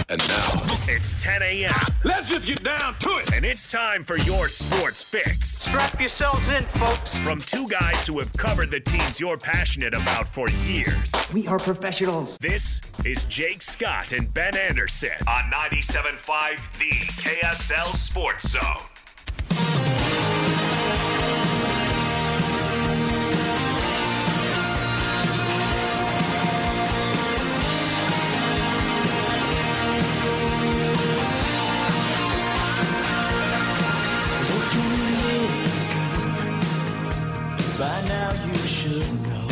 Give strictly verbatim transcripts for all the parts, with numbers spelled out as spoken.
And now, it's ten a.m. Let's just get down to it. And it's time for your sports fix. Strap yourselves in, folks. From two guys who have covered the teams you're passionate about for years. We are professionals. This is Jake Scott and Ben Anderson on ninety-seven point five The K S L Sports Zone. By now you should know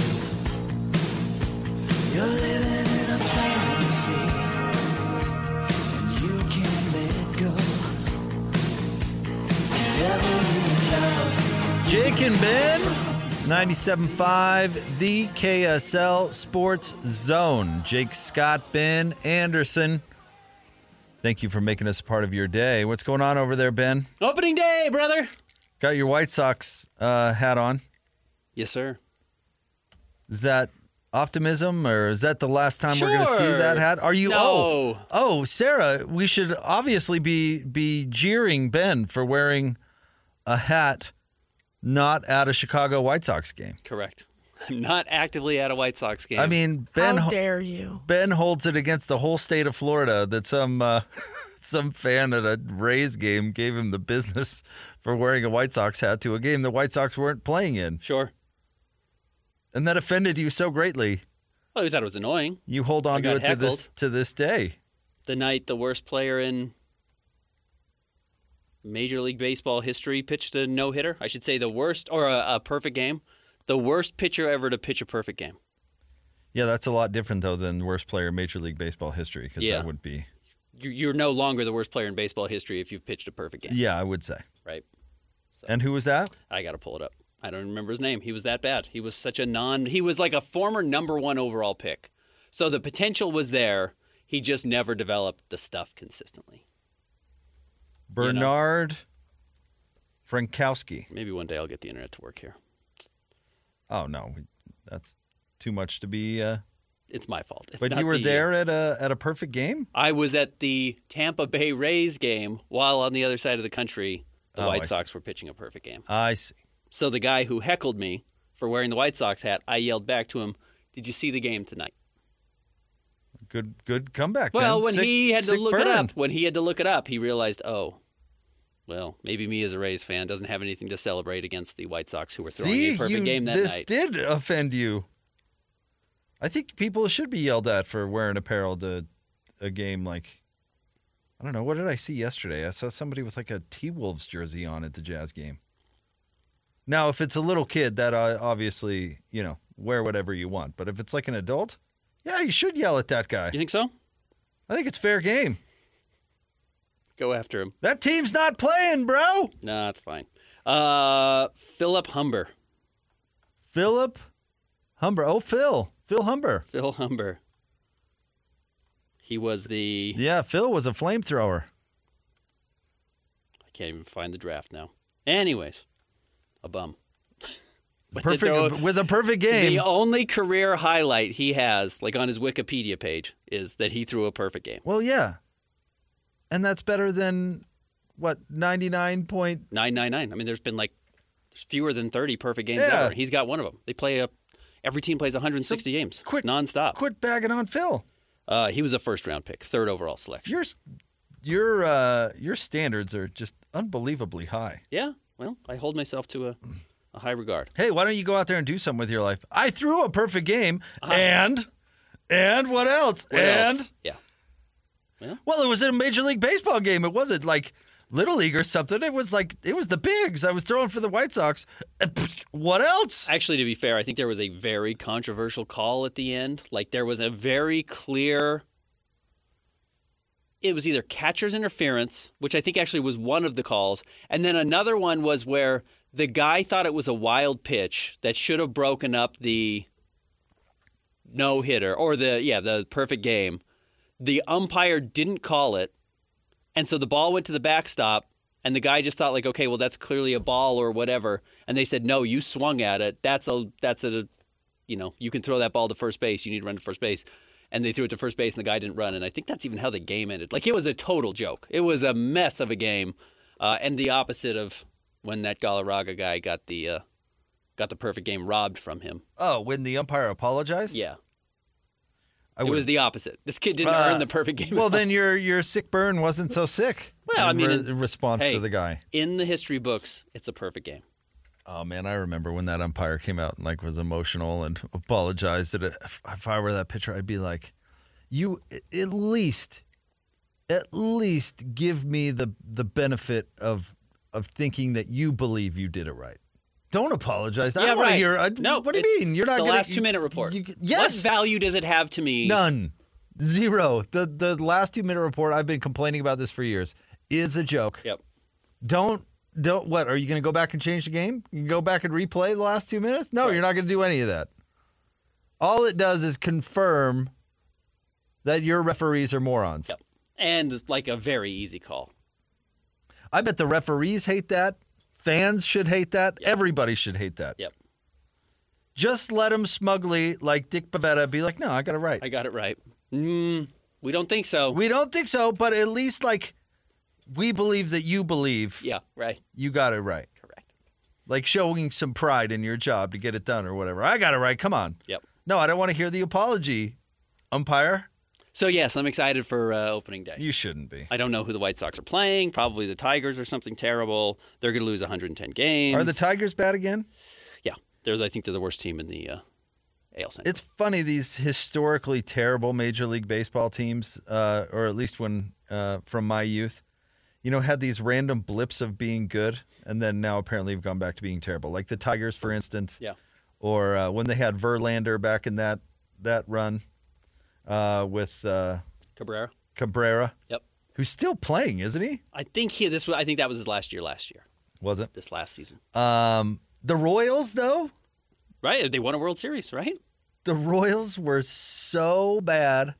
you're living in a fantasy and you can't let go. Never love. Jake and Ben, ninety-seven point five The K S L Sports Zone. Jake Scott, Ben Anderson. Thank you for making us a part of your day. What's going on over there, Ben? Opening day, brother. Got your White Sox uh, hat on. Yes, sir. Is that optimism, or is that the last time Sure. we're going to see that hat? Are you? No. Oh, oh, Sarah, we should obviously be be jeering Ben for wearing a hat not at a Chicago White Sox game. Correct. I'm not actively at a White Sox game. I mean, Ben. How dare you? Ben holds it against the whole state of Florida that some uh, some fan at a Rays game gave him the business for wearing a White Sox hat to a game the White Sox weren't playing in. Sure. And that offended you so greatly. Well, you thought it was annoying. You hold on I to got it to this heckled. to this day. The night the worst player in Major League Baseball history pitched a no-hitter. I should say the worst, or a, a perfect game. The worst pitcher ever to pitch a perfect game. Yeah, that's a lot different, though, than worst player in Major League Baseball history, because Yeah. that would be... You- You're no longer the worst player in baseball history if you've pitched a perfect game. Yeah, I would say. Right. And who was that? I got to pull it up. I don't remember his name. He was that bad. He was such a non... He was like a former number one overall pick. So the potential was there. He just never developed the stuff consistently. Bernard Frankowski. Maybe one day I'll get the internet to work here. Oh, no. That's too much to be... Uh... It's my fault. It's But not you were the- there at a at a perfect game? I was at the Tampa Bay Rays game while on the other side of the country, the Oh, I White see. Sox were pitching a perfect game. I see. So the guy who heckled me for wearing the White Sox hat, I yelled back to him, "Did you see the game tonight?" Good good comeback. Well, Ben. when Sick- he had to sick look burn. it up, when he had to look it up, he realized, oh, well, maybe me as a Rays fan doesn't have anything to celebrate against the White Sox who were throwing See, a perfect you, game that this night. did offend you. I think people should be yelled at for wearing apparel to a game like, I don't know, what did I see yesterday? I saw somebody with like a T-Wolves jersey on at the Jazz game. Now, if it's a little kid, that uh, obviously, you know, wear whatever you want. But if it's like an adult, yeah, you should yell at that guy. You think so? I think it's fair game. Go after him. That team's not playing, bro. No, that's fine. Uh, Philip Humber. Philip Humber. Oh, Phil. Phil Humber. Phil Humber. He was the... Yeah, Phil was a flamethrower. I can't even find the draft now. Anyways, a bum. But to Perfect throw- with a perfect game. The only career highlight he has, like on his Wikipedia page, is that he threw a perfect game. Well, yeah. And that's better than, what, ninety-nine point... nine ninety-nine. I mean, there's been like there's fewer than thirty perfect games Yeah. ever. He's got one of them. They play a... Every team plays one hundred sixty games, quit, nonstop. Quit bagging on Phil. Uh, he was a first-round pick, third overall selection. Your your uh, your standards are just unbelievably high. Yeah, well, I hold myself to a, a high regard. Hey, why don't you go out there and do something with your life? I threw a perfect game, and and what else? What and else? Yeah. Well, well, it was in a Major League Baseball game. It wasn't like Little League or something. It was like it was the bigs. I was throwing for the White Sox. What else? Actually, to be fair, I think there was a very controversial call at the end. Like there was a very clear. It was either catcher's interference, which I think actually was one of the calls, and then another one was where the guy thought it was a wild pitch that should have broken up the no hitter or the yeah the perfect game. The umpire didn't call it. And so the ball went to the backstop, and the guy just thought, like, okay, well, that's clearly a ball or whatever. And they said, no, you swung at it. That's a, that's a, you know, you can throw that ball to first base. You need to run to first base. and they threw it to first base, and the guy didn't run. And I think that's even how the game ended. Like, it was a total joke. It was a mess of a game, uh, and the opposite of when that Galarraga guy got the uh, got the perfect game robbed from him. Oh, when the umpire apologized? Yeah. I it would've- was the opposite. This kid didn't Uh, earn the perfect game. Well, at then all. your your sick burn wasn't so sick. Well, I in mean, re- in- in response hey, to the guy. in the history books, it's a perfect game. Oh man, I remember when that umpire came out and like was emotional and apologized. That if, if I were that pitcher, I'd be like, "You at least, at least give me the the benefit of of thinking that you believe you did it right. Don't apologize. I yeah, don't want right. to hear. I, no, what do you it's- mean? You're it's not the gonna, last you- two minute report. You, yes, What value does it have to me? none, zero. The the last two minute report. I've been complaining about this for years. Is a joke. Yep. Don't don't what? Are you going to go back and change the game? You can go back and replay the last two minutes? No, Right. you're not going to do any of that. All it does is confirm that your referees are morons. Yep. And like a very easy call. I bet the referees hate that. Fans should hate that. Everybody should hate that. Yep. Just let them smugly, like Dick Pavetta, be like, no, I got it right. I got it right. Mm, we don't think so. We don't think so, but at least like we believe that you believe yeah, right. you got it right. Correct. Like showing some pride in your job to get it done or whatever. I got it right. Come on. Yep. No, I don't want to hear the apology, umpire. So, yes, I'm excited for uh, opening day. You shouldn't be. I don't know who the White Sox are playing. Probably the Tigers or something terrible. They're going to lose one hundred ten games. Are the Tigers bad again? Yeah. They're, I think they're the worst team in the uh, A L Central. It's funny, these historically terrible Major League Baseball teams, uh, or at least when uh, from my youth, you know, had these random blips of being good, and then now apparently have gone back to being terrible. Like the Tigers, for instance. Yeah. Or uh, when they had Verlander back in that that run uh, with uh, Cabrera. Cabrera, Yep. who's still playing, isn't he? I think he. This. was- I think that was his last year. Last year. Was it? This last season. Um, the Royals, though, Right. They won a World Series. Right. the Royals were so bad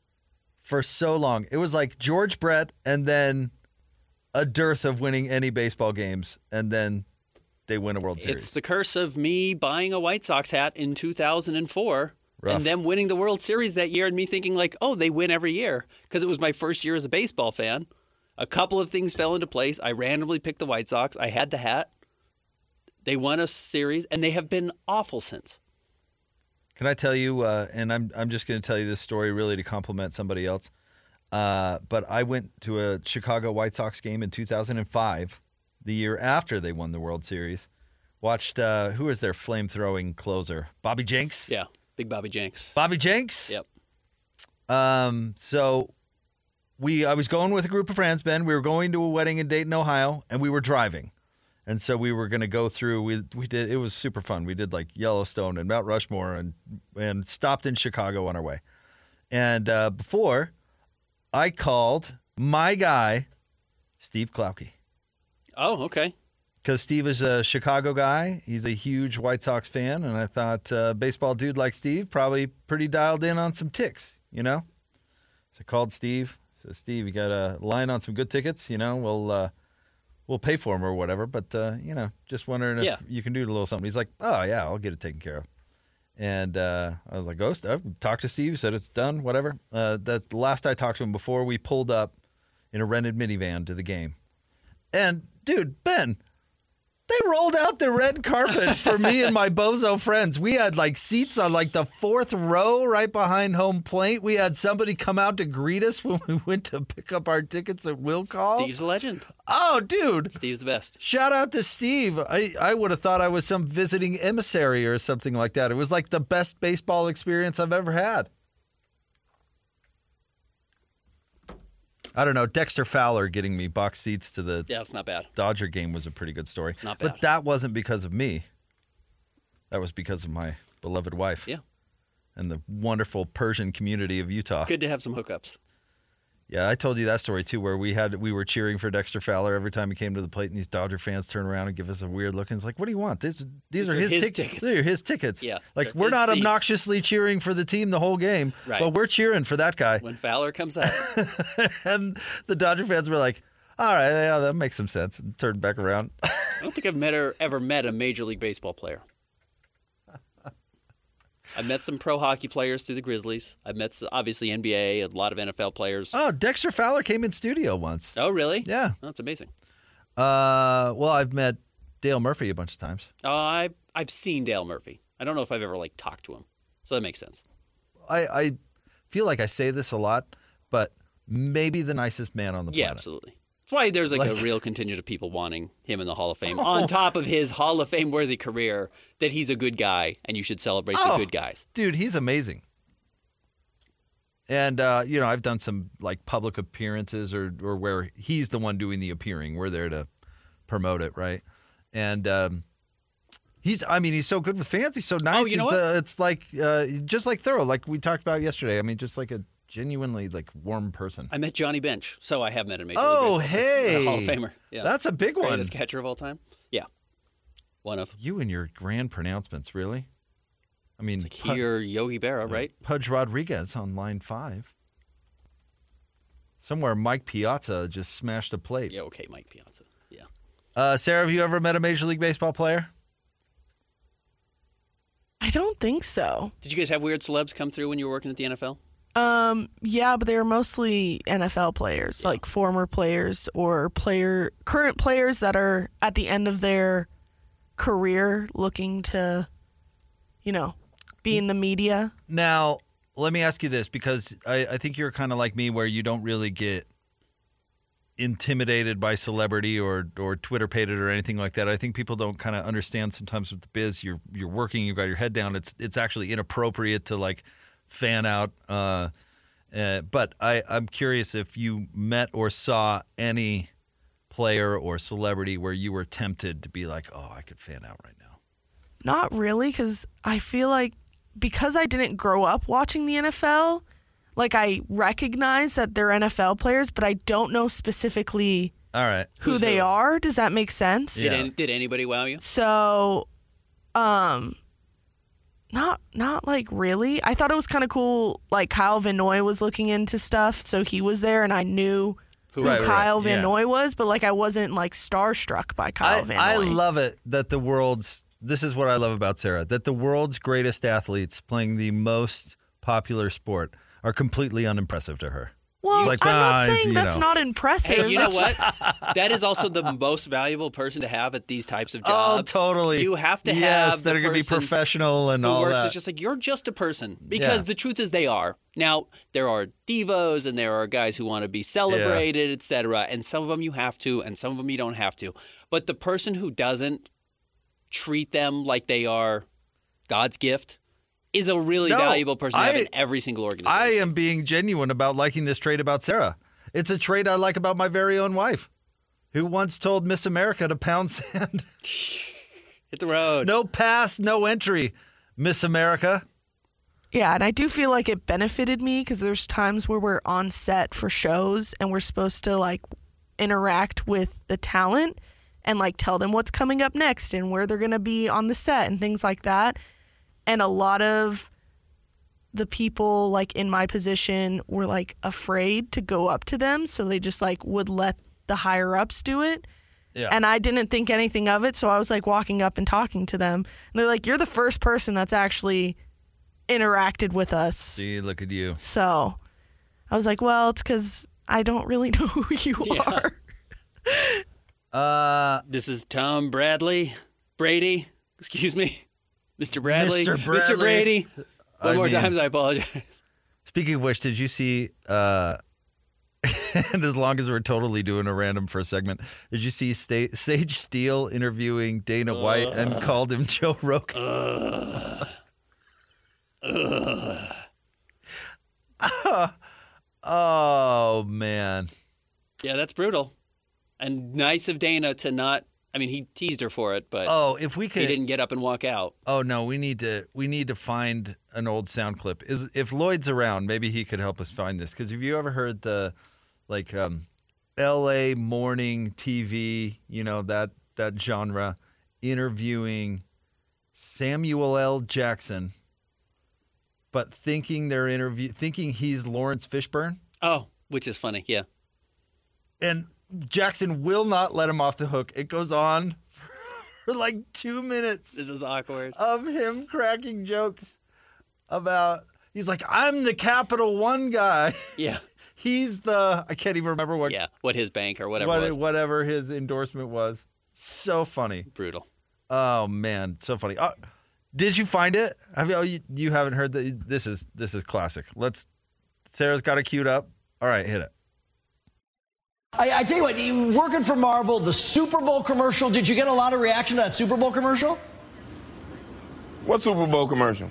for so long. It was like George Brett and then a dearth of winning any baseball games, and then they win a World Series. It's the curse of me buying a White Sox hat in two thousand four Rough. and them winning the World Series that year and me thinking like, oh, they win every year because it was my first year as a baseball fan. A couple of things fell into place. I randomly picked the White Sox. I had the hat. They won a series, and they have been awful since. Can I tell you, uh, and I'm I'm just going to tell you this story really to compliment somebody else, uh, but I went to a Chicago White Sox game in two thousand five, the year after they won the World Series. Watched, uh, who was their flame-throwing closer? Bobby Jenks? Yeah, Big Bobby Jenks. Bobby Jenks? Yep. Um, so we, I was going with a group of friends, Ben. We were going to a wedding in Dayton, Ohio, and we were driving. And so we were going to go through, we we did, it was super fun. We did like Yellowstone and Mount Rushmore and, and stopped in Chicago on our way. And uh, before, I called my guy, Steve Klauke. Oh, okay. Because Steve is a Chicago guy. He's a huge White Sox fan. And I thought, uh, baseball dude like Steve, probably pretty dialed in on some ticks, you know? So I called Steve. I said, Steve, you got a line on some good tickets? You know, we'll, uh, we'll pay for them or whatever. But, uh, you know, just wondering if Yeah. you can do a little something. He's like, oh, yeah, I'll get it taken care of. And uh, I was like, Ghost, I've talked to Steve, said it's done, whatever. Uh, that's the last I talked to him before we pulled up in a rented minivan to the game. And, dude, Ben, they rolled out the red carpet for me and my bozo friends. We had like seats on like the fourth row right behind home plate. We had somebody come out to greet us when we went to pick up our tickets at Will Call. Steve's a legend. Oh, dude. Steve's the best. Shout out to Steve. I, I would have thought I was some visiting emissary or something like that. It was like the best baseball experience I've ever had. I don't know. Dexter Fowler getting me box seats to the Yeah, it's not bad. Dodger game was a pretty good story. Not But bad. that wasn't because of me. That was because of my beloved wife. Yeah. And the wonderful Persian community of Utah. Good to have some hookups. Yeah, I told you that story too, where we had we were cheering for Dexter Fowler every time he came to the plate, and these Dodger fans turn around and give us a weird look, and it's like, "What do you want? These these, These are, are his, his tic- tickets." These are his tickets. Yeah, like they're we're his not seats. obnoxiously cheering for the team the whole game, Right. but we're cheering for that guy." When Fowler comes out. And the Dodger fans were like, "All right, yeah, that makes some sense," and turned back around. I don't think I've met or ever met a Major League Baseball player. I met some pro hockey players through the Grizzlies. I met obviously N B A, a lot of N F L players. Oh, Dexter Fowler came in studio once. Oh, really? Yeah. Oh, that's amazing. Uh, well, I've met Dale Murphy a bunch of times. Uh, I I've seen Dale Murphy. I don't know if I've ever like talked to him, so that makes sense. I, I feel like I say this a lot, but maybe the nicest man on the Yeah, planet. absolutely. That's why there's like, Like- a real contingent of people wanting him in the Hall of Fame. On top of his Hall of Fame worthy career, that he's a good guy and you should celebrate Oh. the good guys. Dude, he's amazing. And uh, you know, I've done some like public appearances or or where he's the one doing the appearing. We're there to promote it, right? And um, he's, I mean, he's so good with fans. He's so nice. Oh, you know it's, what? Uh, it's like uh, just like thorough, like we talked about yesterday. I mean, just like a genuinely like warm person. I met Johnny Bench, so I have met a Major Oh, League Baseball hey, Hall of Famer. Yeah. That's a big one. Greatest catcher of all time. Yeah, one of. You and your grand pronouncements, really? I mean, Like here, Yogi Berra, right? Pudge Rodriguez on line five. Somewhere Mike Piazza just smashed a plate. Yeah, okay, Mike Piazza. Yeah. Uh, Sarah, have you ever met a Major League Baseball player? I don't think so. Did you guys have weird celebs come through when you were working at the N F L? Um, yeah, but they were mostly N F L players, like former players or player current players that are at the end of their career looking to, you know, be in the media. Now, let me ask you this, because I, I think you're kind of like me where you don't really get intimidated by celebrity or or Twitter pated or anything like that. I think people don't kind of understand sometimes with the biz. You're you're working, you've got your head down. It's it's actually inappropriate to like fan out. Uh, uh, but I, I'm curious if you met or saw any player or celebrity where you were tempted to be like, oh, I could fan out right now. Not really, because I feel like because I didn't grow up watching the N F L, like I recognize that they're N F L players, but I don't know specifically All right. who Who's they who? are. Does that make sense? Did, Yeah. any, did anybody wow you? So, um, not not like really. I thought it was kind of cool. Like Kyle Van Noy was looking into stuff, so he was there, and I knew who Right, right, Kyle Van yeah. Noy was. But like, I wasn't like starstruck by Kyle I, Van I Noy. love it that the world's, this is what I love about Sarah, that the world's greatest athletes playing the most popular sport are completely unimpressive to her. Well, Like, I'm ah, not saying you that's know. not impressive. Hey, you know It's what? That is also the most valuable person to have at these types of Oh, jobs. totally. You have to yes, have that the are going to be person professional and who all works. that. It's just like you're just a person, because Yeah. the truth is they are. Now there are divas and there are guys who want to be celebrated, et cetera. And some of them you have to, and some of them you don't have to. But the person who doesn't treat them like they are God's gift is a really No, valuable person to have I- in every single organization. I am being genuine about liking this trait about Sarah. It's a trait I like about my very own wife, who once told Miss America to pound sand. Hit the road. No pass, no entry, Miss America. Yeah, and I do feel like it benefited me because there's times where we're on set for shows and we're supposed to like interact with the talent and like tell them what's coming up next and where they're going to be on the set and things like that. And a lot of the people like in my position were like afraid to go up to them, so they just like would let the higher ups do it. Yeah. And I didn't think anything of it, so I was like walking up and talking to them. And they're like, "You're the first person that's actually interacted with us." See, look at you. So I was like, well, it's because I don't really know who you Yeah. are. Uh, This is Tom Bradley. Brady. Excuse me. Mister Bradley. Mister Mister Bradley. Brady. One I more mean- time, I apologize. Speaking of which, did you see, uh, and as long as we're totally doing a random for a segment, did you see Sta- Sage Steele interviewing Dana White and called him Joe Rogan? Uh, Oh, man. Yeah, that's brutal. And nice of Dana to not, I mean, he teased her for it, but Oh, if we could. he didn't get up and walk out. Oh no, we need to we need to find an old sound clip. Is if Lloyd's around, maybe he could help us find this. Because have you ever heard the like um, L A morning T V, you know, that that genre, interviewing Samuel L. Jackson, but thinking they're interview thinking he's Lawrence Fishburne, Oh, which is funny, yeah. and Jackson will not let him off the hook. It goes on for like two minutes. This is awkward. Of him cracking jokes about, he's like, I'm the Capital One guy. Yeah. He's the, I can't even remember what, Yeah, what his bank or whatever what was. whatever his endorsement was. So funny. Brutal. Oh man, so funny. Uh, did you find it? Have you, oh, you? You haven't heard that? This is this is classic. Let's. Sarah's got it queued up. All right, hit it. I, I tell you what, you working for Marvel, the Super Bowl commercial. Did you get a lot of reaction to that Super Bowl commercial? What Super Bowl commercial?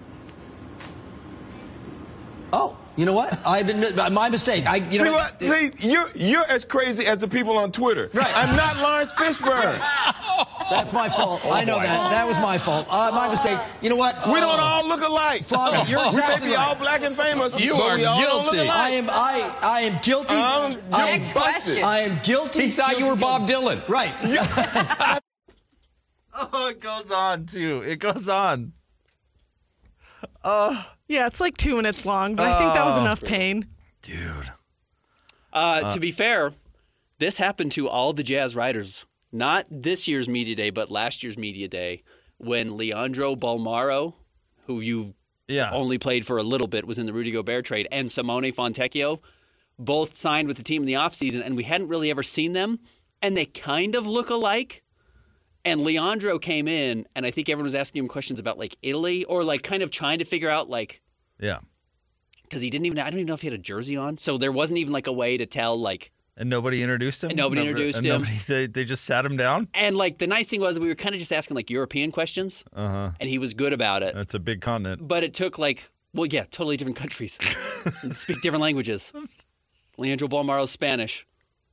Oh, you know what? I've been my mistake. I you See know what? See, you're you're as crazy as the people on Twitter. Right. I'm not Lawrence Fishburne. That's my fault. Oh, I know boy. that. That was my fault. Uh, my mistake. You know what? We Uh, don't all look alike. Flavia, you're we may exactly be right. all black and famous, You but are we all don't look guilty. alike. I am I I am guilty. Um, I you're am busted. I am guilty. He thought you were guilty, Bob guilty. Dylan. Right. Oh, it goes on too. It goes on. Uh, Yeah, it's like two minutes long, but I think that was Oh, enough pain. dude. Uh, to be fair, this happened to all the Jazz writers. Not this year's media day, but last year's media day, when Leandro Balmaro, who you've Yeah. only played for a little bit, was in the Rudy Gobert trade, and Simone Fontecchio, both signed with the team in the offseason, and we hadn't really ever seen them, and they kind of look alike. And Leandro came in, and I think everyone was asking him questions about, like, Italy, or, like, kind of trying to figure out, like, Yeah. because he didn't even, I don't even know if he had a jersey on, so there wasn't even, like, a way to tell, like, And nobody introduced him. And nobody introduced and him. Nobody, they, they just sat him down. and, like, the nice thing was we were kind of just asking, like, European questions, Uh-huh. and he was good about it. That's a big continent. But it took, like, well, yeah, totally different countries. And speak different languages. Leandro Balmaro's Spanish.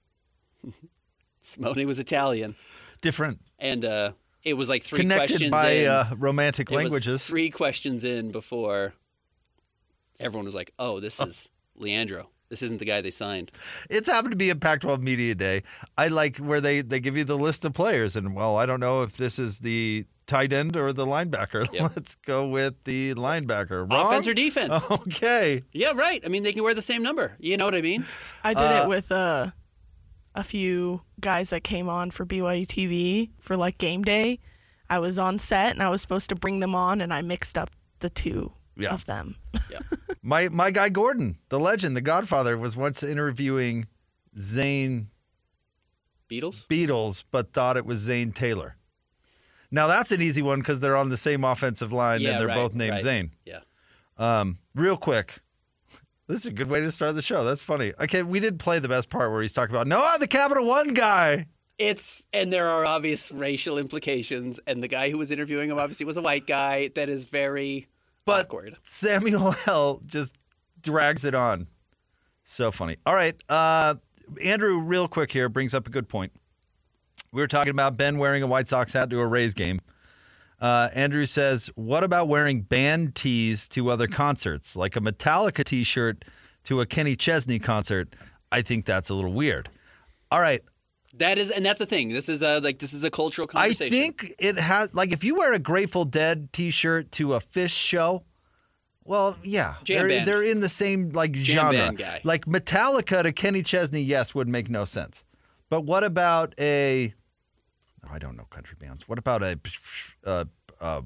Simone was Italian. Different. And uh, it was like three Connected questions by in. uh, romantic It was languages. three questions in before everyone was like, oh, this is Leandro. This isn't the guy they signed. It's happened to be a Pac twelve Media Day. I like where they, they give you the list of players, and well, I don't know if this is the tight end or the linebacker. Yep. Let's go with the linebacker. Wrong? Offense or defense? Okay. Yeah, right. I mean, they can wear the same number. You know what I mean? I did Uh, it with uh, a few guys that came on for B Y U T V for like game day. I was on set and I was supposed to bring them on, and I mixed up the two Yeah. of them. My my guy Gordon, the legend, the Godfather, was once interviewing Zane Beatles? Beatles, but thought it was Zane Taylor. Now that's an easy one because they're on the same offensive line Yeah, and they're right, both named right. Zane. Yeah. Um, real quick, this is a good way to start the show. That's funny. Okay, we did play the best part where he's talking about, no, I'm the Capital One guy. It's, and there are obvious racial implications, and the guy who was interviewing him obviously was a white guy. That is very But awkward. Samuel L. just drags it on. So funny. All right. Uh, Andrew, real quick here, brings up a good point. We were talking about Ben wearing a White Sox hat to a Rays game. Uh, Andrew says, what about wearing band tees to other concerts, like a Metallica T-shirt to a Kenny Chesney concert? I think that's a little weird. All right. That is, and that's the thing. This is a like this is a cultural I conversation. think it has, like, if you wear a Grateful Dead T-shirt to a Fish show, well, yeah, Jam they're, band. they're in the same like Jam genre. band guy. Like Metallica to Kenny Chesney, yes, would make no sense. But what about a? Oh, I don't know country bands. What about a? Uh, uh,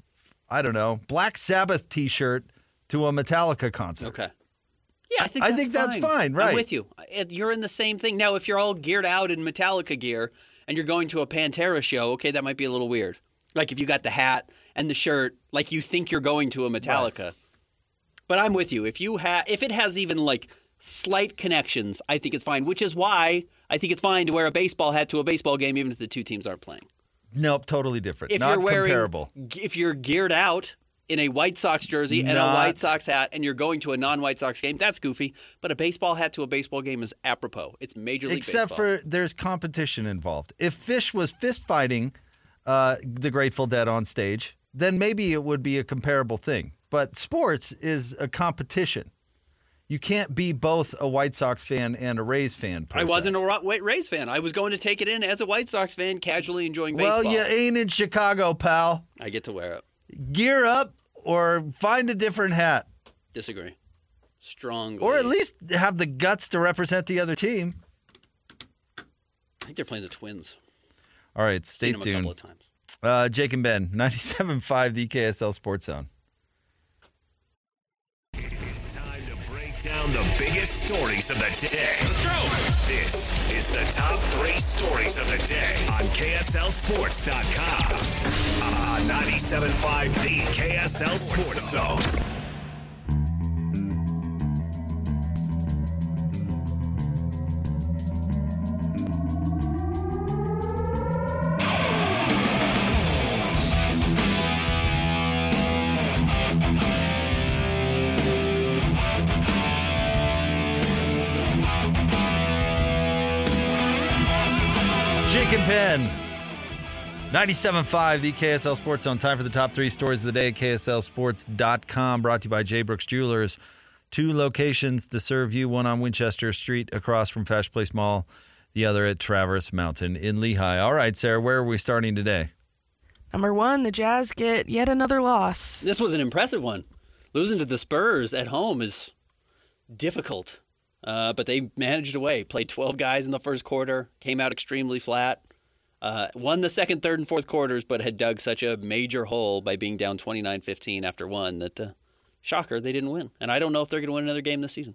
I don't know, Black Sabbath T-shirt to a Metallica concert. Okay. Yeah, I think I that's think that's fine. fine, right. I'm with you. It- You're in the same thing. Now, if you're all geared out in Metallica gear and you're going to a Pantera show, okay, that might be a little weird. Like if you got the hat and the shirt, like you think you're going to a Metallica. But I'm with you. If you ha- if it has even like slight connections, I think it's fine, which is why I think it's fine to wear a baseball hat to a baseball game even if the two teams aren't playing. Nope, totally different. If Not you're wearing comparable. if you're geared out in a White Sox jersey and a Not- White Sox hat and you're going to a non-White Sox game, that's goofy. But a baseball hat to a baseball game is apropos. It's Major League Except Baseball. for there's competition involved. If Fish was fist fighting uh, the Grateful Dead on stage, then maybe it would be a comparable thing. But sports is a competition. You can't be both a White Sox fan and a Rays fan. per I se. wasn't a Ra- Rays fan. I was going to take it in as a White Sox fan, casually enjoying baseball. Well, you ain't in Chicago, pal. I get to wear it. Gear up or find a different hat. Disagree. Strongly. Or at least have the guts to represent the other team. I think they're playing the Twins. All right, stay Seen them a couple tuned. of times. Uh, Jake and Ben, ninety-seven point five, the K S L Sports Zone. Down the biggest stories of the day. Let's go. This is the top three stories of the day on K S L Sports dot com. On ninety-seven point five, the K S L Sports Zone. Jake and Penn, ninety-seven point five, the K S L Sports Zone. Time for the top three stories of the day at K S L Sports dot com. Brought to you by J. Brooks Jewelers. Two locations to serve you, one on Winchester Street across from Fashion Place Mall, the other at Traverse Mountain in Lehigh. All right, Sarah, where are we starting today? Number one, the Jazz get yet another loss. This was an impressive one. Losing to the Spurs at home is difficult. Uh, but they managed away. Played twelve guys in the first quarter, came out extremely flat. Uh, won the second, third, and fourth quarters, but had dug such a major hole by being down twenty-nine fifteen after one that, uh, shocker, they didn't win. And I don't know if they're going to win another game this season.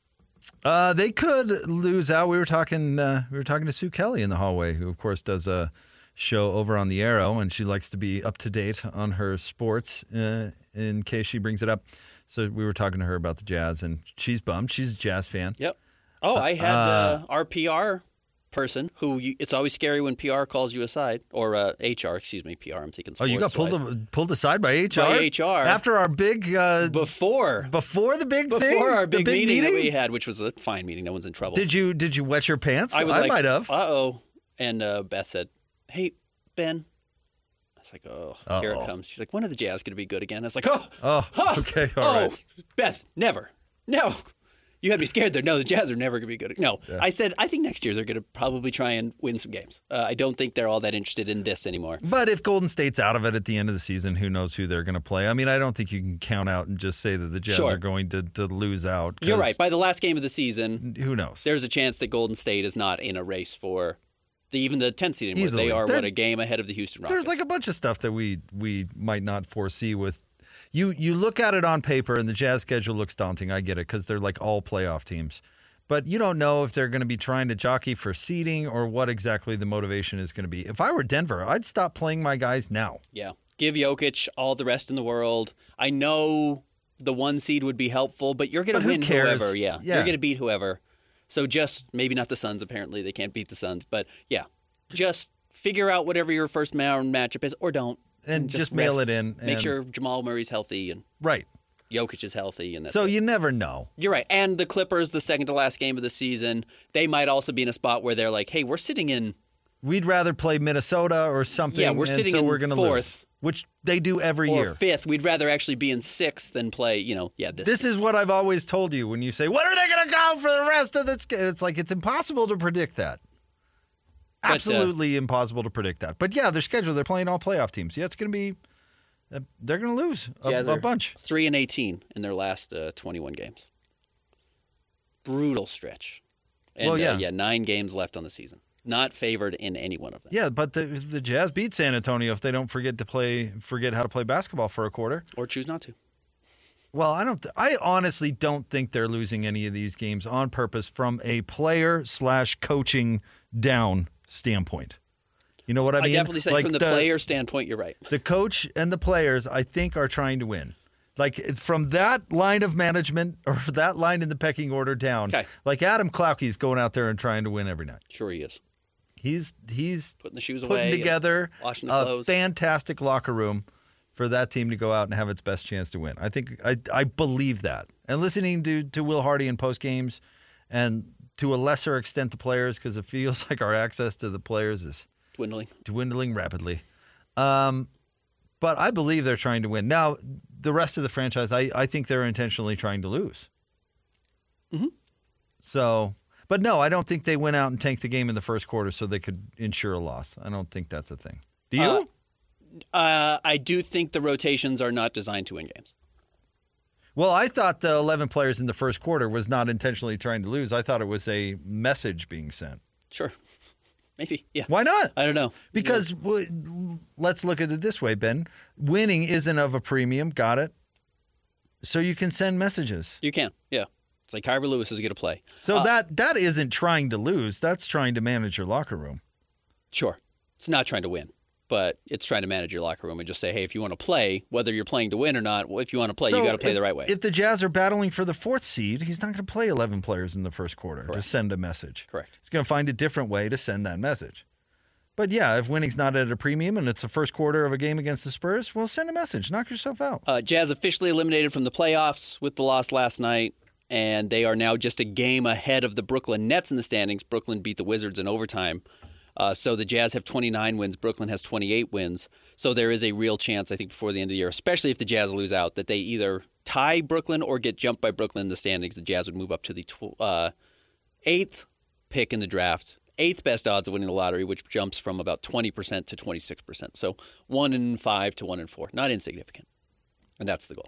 Uh, they could lose out. We were talking. Uh, we were talking to Sue Kelly in the hallway, who of course does a show over on the Arrow, and she likes to be up to date on her sports uh, in case she brings it up. So we were talking to her about the Jazz, and she's bummed. She's a Jazz fan. Yep. Oh, I had uh, our P R person who you, it's always scary when P R calls you aside, or uh, H R, excuse me, P R. I'm thinking sports. Oh, you got pulled pulled aside by H R? By H R. After our big uh, before before the big before thing? our big, the big meeting, meeting that we had, which was a fine meeting. No one's in trouble. Did you did you wet your pants? I was I like, might have. Uh oh. And uh, Beth said, "Hey, Ben." I was like, oh, Uh-oh. Here it comes. She's like, when are the Jazz going to be good again? I was like, oh, oh, huh, okay, all right. Oh, Beth, never. No. You had me scared there. No, the Jazz are never going to be good. No. Yeah. I said, I think next year they're going to probably try and win some games. Uh, I don't think they're all that interested in this anymore. But if Golden State's out of it at the end of the season, who knows who they're going to play? I mean, I don't think you can count out and just say that the Jazz sure. are going to, to lose out. You're right. By the last game of the season, who knows? There's a chance that Golden State is not in a race for the, even the tenth seed anymore. Easily. They are, They're, what, a game ahead of the Houston Rockets. There's like a bunch of stuff that we we might not foresee with. You, you look at it on paper, and the Jazz schedule looks daunting. I get it, because they're like all playoff teams. But you don't know if they're going to be trying to jockey for seeding or what exactly the motivation is going to be. If I were Denver, I'd stop playing my guys now. Yeah. Give Jokic all the rest in the world. I know the one seed would be helpful, but you're going to win cares? whoever. Yeah. yeah. You're going to beat whoever. So just, maybe not the Suns, apparently. They can't beat the Suns. But yeah, just figure out whatever your first round matchup is, or don't. And, and just, just mail it in. Make sure Jamal Murray's healthy and right. Jokic is healthy. And that's so it. You never know. You're right. And the Clippers, the second to last game of the season, they might also be in a spot where they're like, hey, we're sitting in. We'd rather play Minnesota or something. Yeah, we're and sitting so in we're gonna fourth. Lose, which they do every or year. Or fifth. We'd rather actually be in sixth than play, you know, yeah. This, this is what I've always told you when you say, when are they going to go for the rest of this? It's like, it's impossible to predict that. But, Absolutely uh, impossible to predict that. But yeah, their schedule, they're playing all playoff teams. Yeah, it's going to be, uh, they're going to lose a, a bunch. three and eighteen in their last uh, twenty-one games. Brutal stretch. And, well, yeah. Uh, yeah, nine games left on the season. Not favored in any one of them. Yeah, but the the Jazz beat San Antonio if they don't forget to play, forget how to play basketball for a quarter. Or choose not to. Well, I don't. Th- I honestly don't think they're losing any of these games on purpose from a player slash coaching down standpoint. You know what I mean? I definitely say like from the, the player standpoint, you're right. The coach and the players, I think, are trying to win. Like from that line of management or that line in the pecking order down. Okay. Like Adam Klauke's going out there and trying to win every night. Sure he is. He's he's putting the shoes putting away, together washing the a clothes. Fantastic locker room for that team to go out and have its best chance to win. I think I I believe that. And listening to to Will Hardy in post games, and to a lesser extent the players, because it feels like our access to the players is dwindling, dwindling rapidly. Um, but I believe they're trying to win. Now, the rest of the franchise, I I think they're intentionally trying to lose. Mm-hmm. So. But no, I don't think they went out and tanked the game in the first quarter so they could ensure a loss. I don't think that's a thing. Do you? Uh, uh, I do think the rotations are not designed to win games. Well, I thought the eleven players in the first quarter was not intentionally trying to lose. I thought it was a message being sent. Sure. Maybe, yeah. Why not? I don't know. Because yeah. w- let's look at it this way, Ben. Winning isn't of a premium. Got it? So you can send messages. You can, yeah. It's like Kyrie Lewis is going to play. So Uh, that that isn't trying to lose. That's trying to manage your locker room. Sure. It's not trying to win, but it's trying to manage your locker room and just say, hey, if you want to play, whether you're playing to win or not, well, if you want to play, So you got to play if- the right way. If the Jazz are battling for the fourth seed, he's not going to play eleven players in the first quarter to Correct. send a message. Correct. He's going to find a different way to send that message. But yeah, if winning's not at a premium and it's the first quarter of a game against the Spurs, well, send a message. Knock yourself out. Uh, Jazz officially eliminated from the playoffs with the loss last night, and they are now just a game ahead of the Brooklyn Nets in the standings. Brooklyn beat the Wizards in overtime. Uh, so the Jazz have twenty-nine wins. Brooklyn has twenty-eight wins. So there is a real chance, I think, before the end of the year, especially if the Jazz lose out, that they either tie Brooklyn or get jumped by Brooklyn in the standings. The Jazz would move up to the tw- uh, eighth pick in the draft. Eighth best odds of winning the lottery, which jumps from about twenty percent to twenty-six percent. So one in five to one in four. Not insignificant. And that's the goal.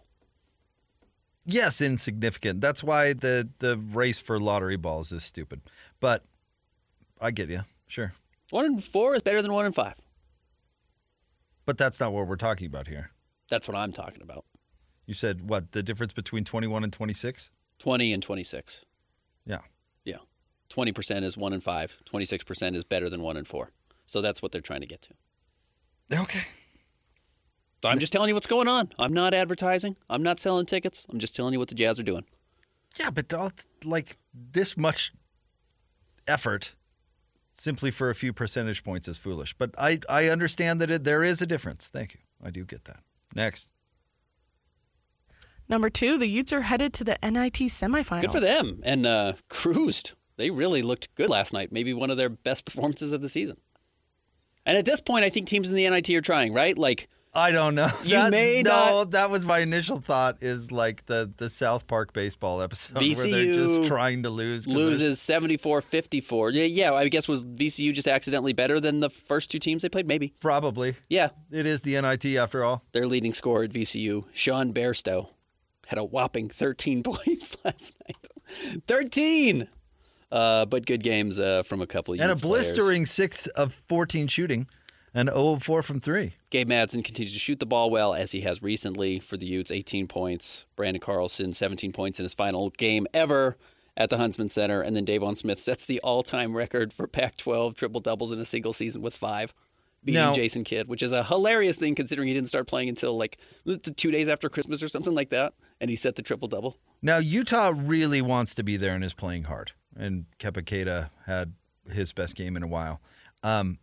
Yes, insignificant. That's why the, the race for lottery balls is stupid. But I get you. Sure. One in four is better than one in five. But that's not what we're talking about here. That's what I'm talking about. You said, what, the difference between twenty-one and twenty-six? twenty and twenty-six. Yeah. Yeah. twenty percent is one in five. twenty-six percent is better than one in four. So that's what they're trying to get to. Okay. So I'm just telling you what's going on. I'm not advertising. I'm not selling tickets. I'm just telling you what the Jazz are doing. Yeah, but all, like this much effort simply for a few percentage points is foolish. But I, I understand that it, there is a difference. Thank you. I do get that. Next. Number two, the Utes are headed to the N I T semifinals. Good for them. And uh, cruised. They really looked good last night. Maybe one of their best performances of the season. And at this point, I think teams in the N I T are trying, right? Like, I don't know. You That- may no, not- that was my initial thought is like the, the South Park baseball episode V C U where they're just trying to lose. 'cause there's- loses seventy-four fifty-four. Yeah, yeah, I guess was V C U just accidentally better than the first two teams they played? Maybe. Probably. Yeah. It is the N I T after all. Their leading scorer at V C U, Sean Bairstow, had a whopping thirteen points last night. thirteen! Uh, but good games uh, from a couple of And a Utes players. blistering six of fourteen shooting and zero of four from three. Gabe Madsen continues to shoot the ball well, as he has recently for the Utes, eighteen points. Brandon Carlson, seventeen points in his final game ever at the Huntsman Center. And then Davon Smith sets the all-time record for Pac twelve triple-doubles in a single season with five, beating Now- Jason Kidd, which is a hilarious thing considering he didn't start playing until like the two days after Christmas or something like that, and he set the triple-double. Now, Utah really wants to be there and is playing hard. And Kepa Keita had his best game in a while. Um,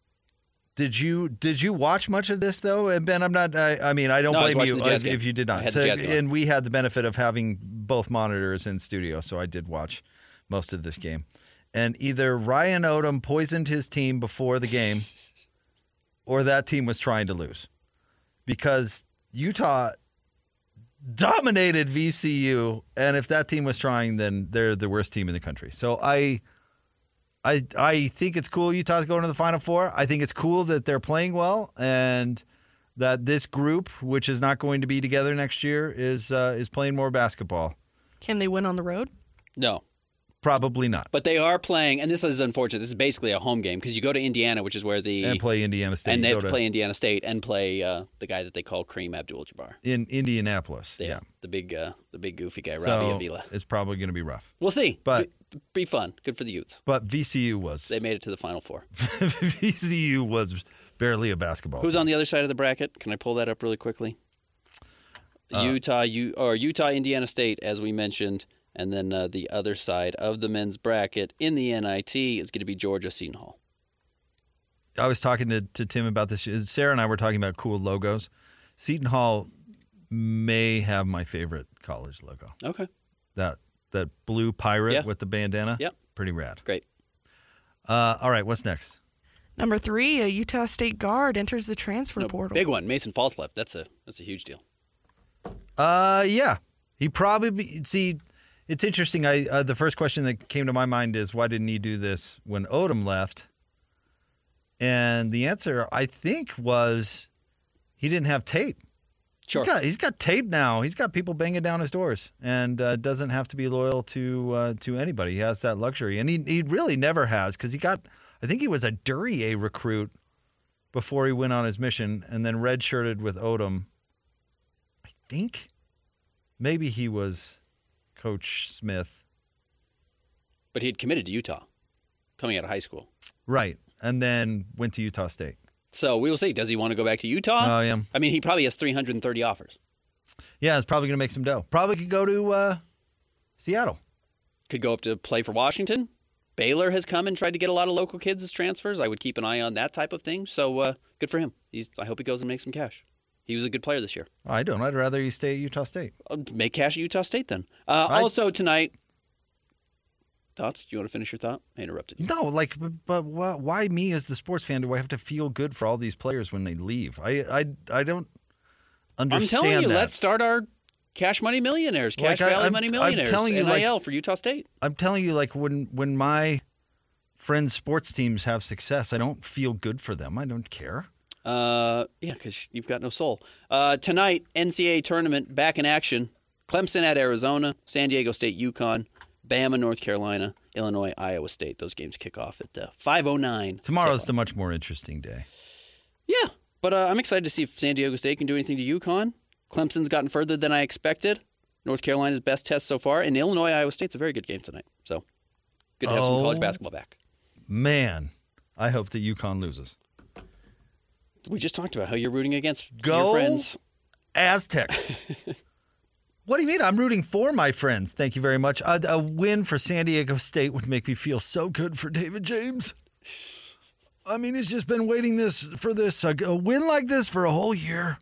did you did you watch much of this, though? And Ben, I'm not, I, I mean, I don't No, I was blame you watching the Jazz if game. if you did I not. had the So- Jazz game on. and we had the benefit of having both monitors in studio, so I did watch most of this game. And either Ryan Odom poisoned his team before the game or that team was trying to lose. Because Utah dominated V C U, and if that team was trying, then they're the worst team in the country. So I, I, I think it's cool Utah's going to the Final Four. I think it's cool that they're playing well, and that this group, which is not going to be together next year, is uh, is playing more basketball. Can they win on the road? No. Probably not. But they are playing, and this is unfortunate. This is basically a home game because you go to Indiana, which is where the And play Indiana State. and they You have go to play Indiana State and play uh, the guy that they call Kareem Abdul-Jabbar. in Indianapolis. Yeah, Yeah. the big, uh, the big goofy guy, So Robbie Avila. it's probably going to be rough. We'll see, But- be, be fun. Good for the Utes. But V C U was They made it to the Final Four. V C U was barely a basketball. Who's team. on the other side of the bracket? Can I pull that up really quickly? Uh, Utah, U, or Utah, Indiana State, as we mentioned, and then uh, the other side of the men's bracket in the N I T is going to be Georgia, Seton Hall. I was talking to, to Tim about this. Sarah and I were talking about cool logos. Seton Hall may have my favorite college logo. Okay, That that blue pirate Yeah. with the bandana. Yep. Pretty rad. great. Uh, all right, what's next? Number three, a Utah State guard enters the transfer No, portal. big one, Mason Falls left. That's a that's a huge deal. Uh, yeah, he probably see. It's interesting. I uh, the first question that came to my mind is why didn't he do this when Odom left? And the answer, I think, was he didn't have tape. Sure. He's got, he's got tape now. He's got people banging down his doors, and uh, doesn't have to be loyal to uh, to anybody. He has that luxury, and he he really never has because he got. I think he was a Duryea recruit before he went on his mission, and then redshirted with Odom. I think maybe he was Coach Smith. But he had committed to Utah coming out of high school. Right. And then went to Utah State. So we will see. Does he want to go back to Utah? Oh, yeah. I mean, he probably has three hundred thirty offers. Yeah, it's probably going to make some dough. Probably could go to uh, Seattle. Could go up to play for Washington. Baylor has come and tried to get a lot of local kids as transfers. I would keep an eye on that type of thing. So uh, good for him. He's. I hope he goes and makes some cash. He was a good player this year. I don't. I'd rather you stay at Utah State. I'll make cash at Utah State then. Uh, I- also tonight, thoughts? Do you want to finish your thought? I interrupted you. No, like, but, but why, why me as the sports fan do I have to feel good for all these players when they leave? I I, I don't understand I'm telling you, that. let's start our Cash Money Millionaires, Cash Like, I- Valley I'm- Money I'm Millionaires, telling you, N I L like- for Utah State. I'm telling you, like, when when my friends' sports teams have success, I don't feel good for them. I don't care. Uh, yeah, because you've got no soul. Uh, tonight, N C double A tournament back in action. Clemson at Arizona, San Diego State, UConn, Bama, North Carolina, Illinois, Iowa State. Those games kick off at uh, five oh nine. Tomorrow's the much more interesting day. Yeah, but uh, I'm excited to see if San Diego State can do anything to UConn. Clemson's gotten further than I expected. North Carolina's best test so far. And Illinois, Iowa State's a very good game tonight. So good to have some college Oh. basketball back. Man, I hope that UConn loses. We just talked about how you're rooting against Go your friends. Aztecs. What do you mean? I'm rooting for my friends. Thank you very much. A, a win for San Diego State would make me feel so good for David James. I mean, he's just been waiting this for this a, a win like this for a whole year.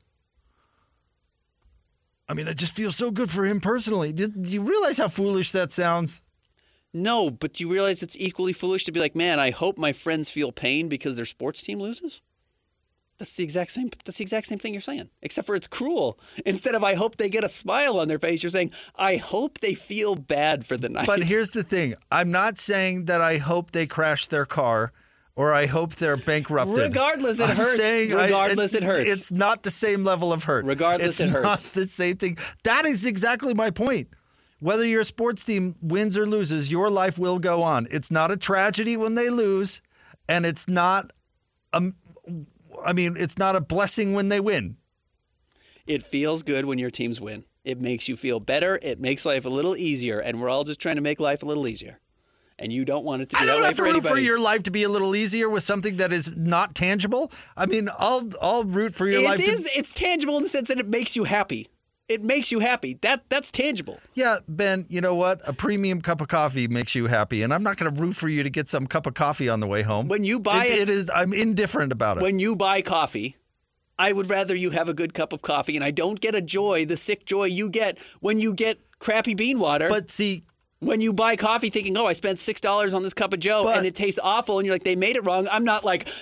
I mean, it just feels so good for him personally. Do, do you realize how foolish that sounds? No, but do you realize it's equally foolish to be like, man, I hope my friends feel pain because their sports team loses? That's the exact same. That's the exact same thing you're saying, except for it's cruel. Instead of I hope they get a smile on their face, you're saying I hope they feel bad for the night. But here's the thing. I'm not saying that I hope they crash their car or I hope they're bankrupted. Regardless, it I'm hurts. saying I- Regardless, it hurts. It's not the same level of hurt. Regardless, it's it hurts. It's not the same thing. That is exactly my point. Whether your sports team wins or loses, your life will go on. It's not a tragedy when they lose, and it's not um I mean, it's not a blessing when they win. It feels good when your teams win. It makes you feel better. It makes life a little easier, and we're all just trying to make life a little easier. And you don't want it to be I that don't way have to for root anybody. for your life to be a little easier with something that is not tangible. I mean, I'll I'll root for your It life. is. To, It's tangible in the sense that it makes you happy. It makes you happy. That that's tangible. yeah, Ben. You know what? A premium cup of coffee makes you happy, and I'm not going to root for you to get some cup of coffee on the way home. When you buy it, it- it is. I'm indifferent about it. When you buy coffee, I would rather you have a good cup of coffee, and I don't get a joy, the sick joy you get when you get crappy bean water. but see, when you buy coffee thinking, oh, I spent six dollars on this cup of Joe, But- and it tastes awful, and you're like, they made it wrong. I'm not like,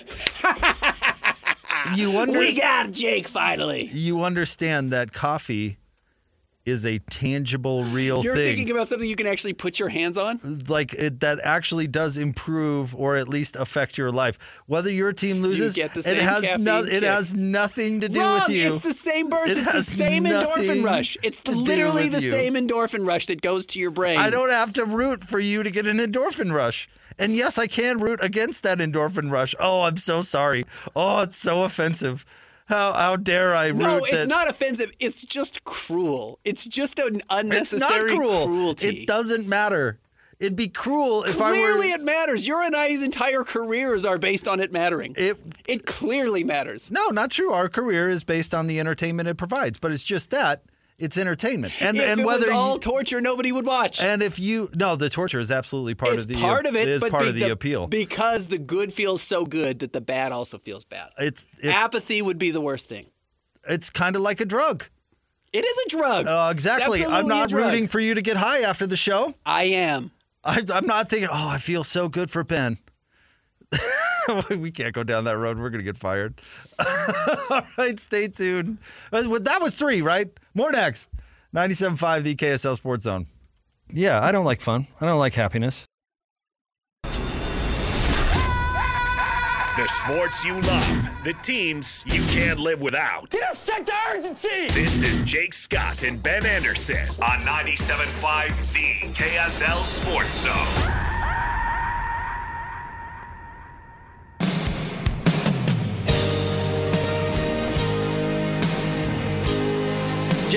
you under, we got Jake finally. you understand that coffee is a tangible, real You're thing. thinking about something you can actually put your hands on? like it, that actually does improve or at least affect your life. Whether your team loses, get the it same has caffeine no, it kick. has nothing to do Wrong. with you. It's the same burst. It it's the has same endorphin nothing rush. It's to do literally with the you. same endorphin rush that goes to your brain. I don't have to root for you to get an endorphin rush. And yes, I can root against that endorphin rush. Oh, I'm so sorry. Oh, it's so offensive. How how dare I root No, it's that- not offensive. It's just cruel. It's just an It's unnecessary not cruel. cruelty. It doesn't matter. It'd be cruel if I were. Clearly, it matters. Your and I's entire careers are based on it mattering. It- it clearly matters. No, not true. Our career is based on the entertainment it provides, but it's just that it's entertainment. And if and it whether was all you, torture, nobody would watch. and if you no, the torture is absolutely part it's of the part of it, is but part be- of the, appeal. because the good feels so good that the bad also feels bad. It's it's Apathy would be the worst thing. it's kind of like a drug. It is a drug. Uh, It's exactly. I'm absolutely a not drug. rooting for you to get high after the show. I am. I, I'm not thinking, oh, I feel so good for Ben. We can't go down that road. We're going to get fired. All right, stay tuned. Uh, That was three, right? More next. ninety-seven point five, the K S L Sports Zone. Yeah, I don't like fun. I don't like happiness. The sports you love, the teams you can't live without. Get a sense of urgency! This is Jake Scott and Ben Anderson on ninety-seven point five, the K S L Sports Zone.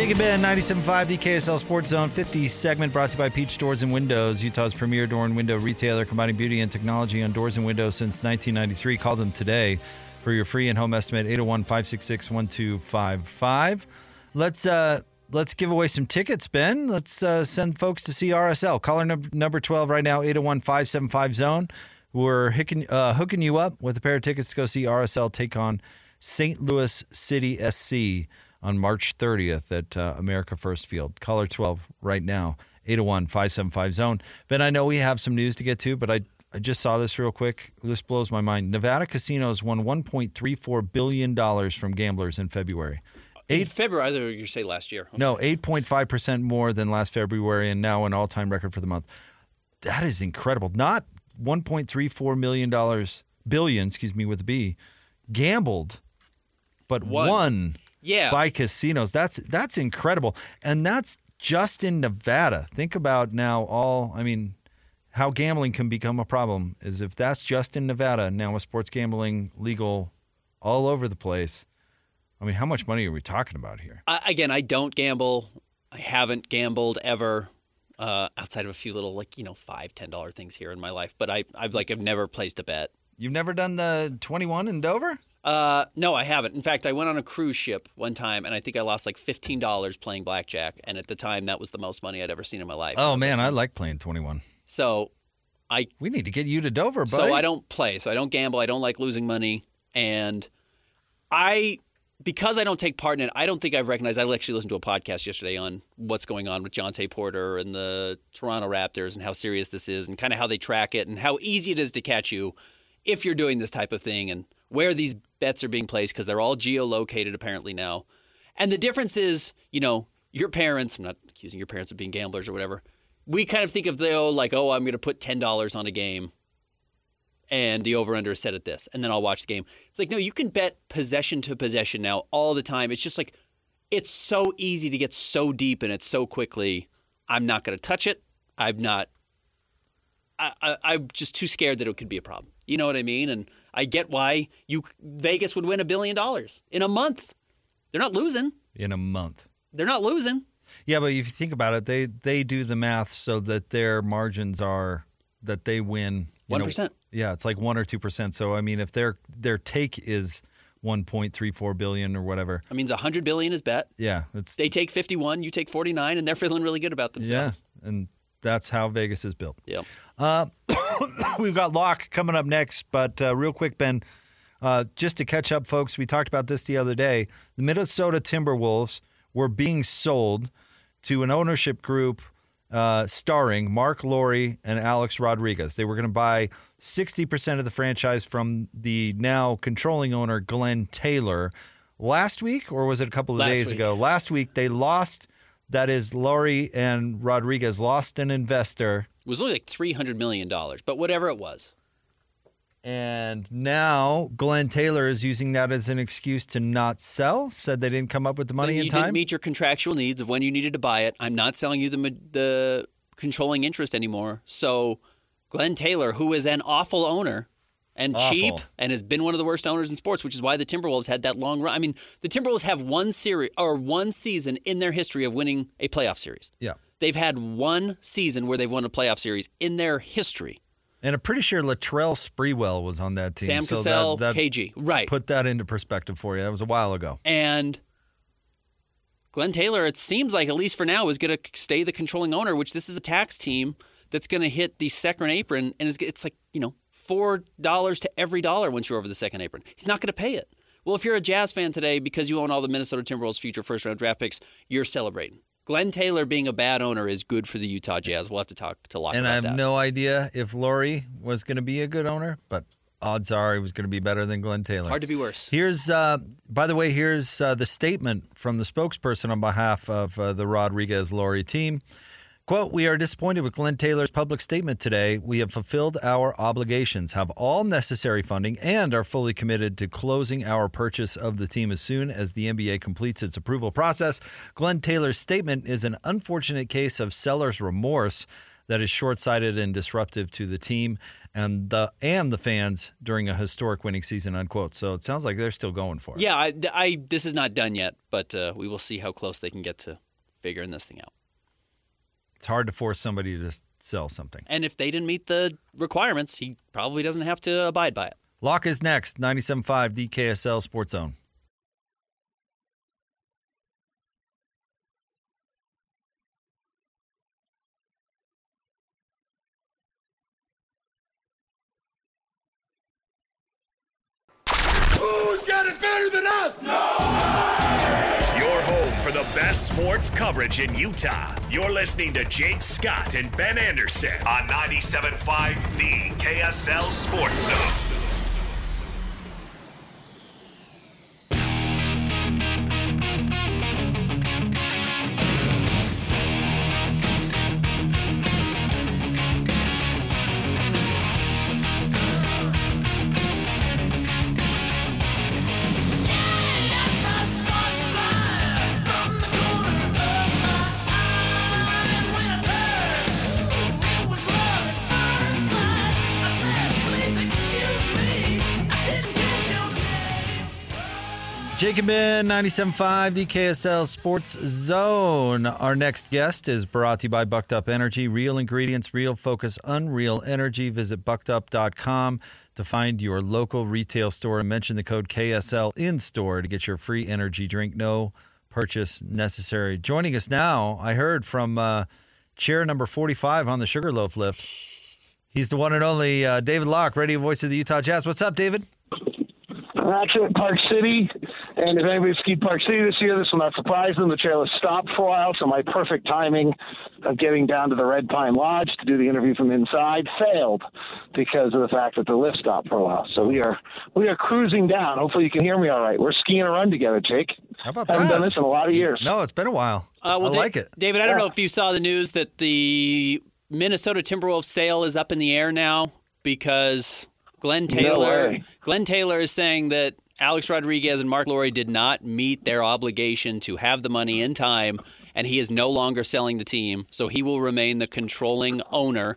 Jacob Ben, ninety-seven point five, the K S L Sports Zone, fifty segment brought to you by Peach Doors and Windows, Utah's premier door and window retailer, combining beauty and technology on doors and windows since nineteen ninety-three. Call them today for your free in-home estimate, eight oh one, five six six, one two five five. Let's uh, let's give away some tickets, Ben. Let's uh, send folks to see R S L. Caller num- number twelve right now, eight oh one, five seven five, zone. We're hooking, uh, hooking you up with a pair of tickets to go see R S L take on Saint Louis City S C on March thirtieth at uh, America First Field. Caller twelve right now, eight oh one, five seven five, zone. Ben, I know we have some news to get to, but I, I just saw this real quick. This blows my mind. Nevada casinos won one point three four billion dollars from gamblers in February. In Eight, February, either you say last year. Okay. no, eight point five percent more than last February, and now an all-time record for the month. That is incredible. Not one point three four million dollars, billion, excuse me, with a B, gambled, but Won. won. Yeah. By casinos. That's that's incredible. And that's just in Nevada. Think about now all, I mean, how gambling can become a problem is if that's just in Nevada, now with sports gambling legal all over the place. I mean, how much money are we talking about here? I, again, I don't gamble. I haven't gambled ever uh, outside of a few little, like, you know, five, ten dollar things here in my life. But I, I've like, I've never placed a bet. You've never done the twenty-one in Dover? Uh, no, I haven't. In fact, I went on a cruise ship one time, and I think I lost like fifteen dollars playing blackjack. And at the time, that was the most money I'd ever seen in my life. Oh, I man, like, I like playing twenty-one. So I We need to get you to Dover, buddy. So I don't play. So I don't gamble. I don't like losing money. And I, because I don't take part in it, I don't think I've recognized. I actually listened to a podcast yesterday on what's going on with Jonte Porter and the Toronto Raptors and how serious this is and kind of how they track it and how easy it is to catch you if you're doing this type of thing and where these bets are being placed because they're all geolocated apparently now. And the difference is, you know, your parents, I'm not accusing your parents of being gamblers or whatever, we kind of think of the, oh, like, oh, I'm going to put ten dollars on a game and the over-under is set at this, and then I'll watch the game. It's like, no, you can bet possession to possession now all the time. It's just like, it's so easy to get so deep in it so quickly. I'm not going to touch it. I'm not, I, I, I'm just too scared that it could be a problem. You know what I mean? And I get why you Vegas would win a billion dollars in a month. They're not losing. In a month. They're not losing. Yeah, but if you think about it, they, they do the math so that their margins are that they win. one percent. Yeah, it's like one or two percent. So, I mean, if their their take is one point three four billion dollars or whatever. That means one hundred billion dollars is bet. Yeah. It's, they take fifty-one, you take forty-nine, and they're feeling really good about themselves. Yeah, and that's how Vegas is built. Yep. Uh, we've got Locke coming up next, but uh, real quick, Ben, uh, just to catch up, folks, we talked about this the other day. The Minnesota Timberwolves were being sold to an ownership group uh, starring Mark Lowry and Alex Rodriguez. They were going to buy sixty percent of the franchise from the now controlling owner, Glenn Taylor. Last week, or was it a couple of Last days week. ago? Last week, they lost, that is, Lowry and Rodriguez lost an investor. It was only like three hundred million dollars, but whatever it was. And now Glenn Taylor is using that as an excuse to not sell. Said they didn't come up with the money you in time. didn't meet your contractual needs of when you needed to buy it. I'm not selling you the the controlling interest anymore. So Glenn Taylor, who is an awful owner and Awful. cheap and has been one of the worst owners in sports, which is why the Timberwolves had that long run. I mean, the Timberwolves have one series or one season in their history of winning a playoff series. Yeah. They've had one season where they've won a playoff series in their history. And I'm pretty sure Latrell Sprewell was on that team. Sam so Cassell, that, that K G. Right. Put that into perspective for you. That was a while ago. And Glenn Taylor, it seems like, at least for now, is going to stay the controlling owner, which this is a tax team that's going to hit the second apron. And it's, it's like, you know, four dollars to every dollar once you're over the second apron. He's not going to pay it. Well, if you're a Jazz fan today, because you own all the Minnesota Timberwolves future first-round draft picks, you're celebrating. Glenn Taylor being a bad owner is good for the Utah Jazz. We'll have to talk to Locke And about I have that. no idea if Lowry was going to be a good owner, but odds are he was going to be better than Glenn Taylor. Hard to be worse. Here's, uh, by the way, here's uh, the statement from the spokesperson on behalf of uh, the Rodriguez-Lowry team. Quote, "We are disappointed with Glenn Taylor's public statement today. We have fulfilled our obligations, have all necessary funding, and are fully committed to closing our purchase of the team as soon as the N B A completes its approval process. Glenn Taylor's statement is an unfortunate case of seller's remorse that is short-sighted and disruptive to the team and the and the fans during a historic winning season, unquote. So it sounds like they're still going for it. Yeah, I, I this is not done yet, but uh, we will see how close they can get to figuring this thing out. It's hard to force somebody to sell something. And if they didn't meet the requirements, he probably doesn't have to abide by it. Locke is next, ninety-seven point five, the K S L Sports Zone. Who's got it better than us? No! Your home for the best sports coverage in Utah. You're listening to Jake Scott and Ben Anderson on ninety-seven point five, the K S L Sports Zone. Jake and Ben, ninety-seven point five, the K S L Sports Zone. Our next guest is brought to you by Bucked Up Energy. Real ingredients, real focus, unreal energy. Visit bucked up dot com to find your local retail store and mention the code K S L in store to get your free energy drink. No purchase necessary. Joining us now, I heard from uh, chair number forty-five on the Sugarloaf lift. He's the one and only uh, David Locke, radio voice of the Utah Jazz. What's up, David? I'm actually at Park City, and if anybody skied Park City this year, this will not surprise them. The trailer stopped for a while, so my perfect timing of getting down to the Red Pine Lodge to do the interview from inside failed because of the fact that the lift stopped for a while. So we are we are cruising down. Hopefully you can hear me all right. We're skiing a run together, Jake. How about I that? haven't done this in a lot of years. No, it's been a while. Uh, well, I Da- like it. David, I don't Yeah. know if you saw the news that the Minnesota Timberwolves sale is up in the air now because Glenn Taylor way. Glenn Taylor is saying that Alex Rodriguez and Mark Lowry did not meet their obligation to have the money in time, and he is no longer selling the team, so he will remain the controlling owner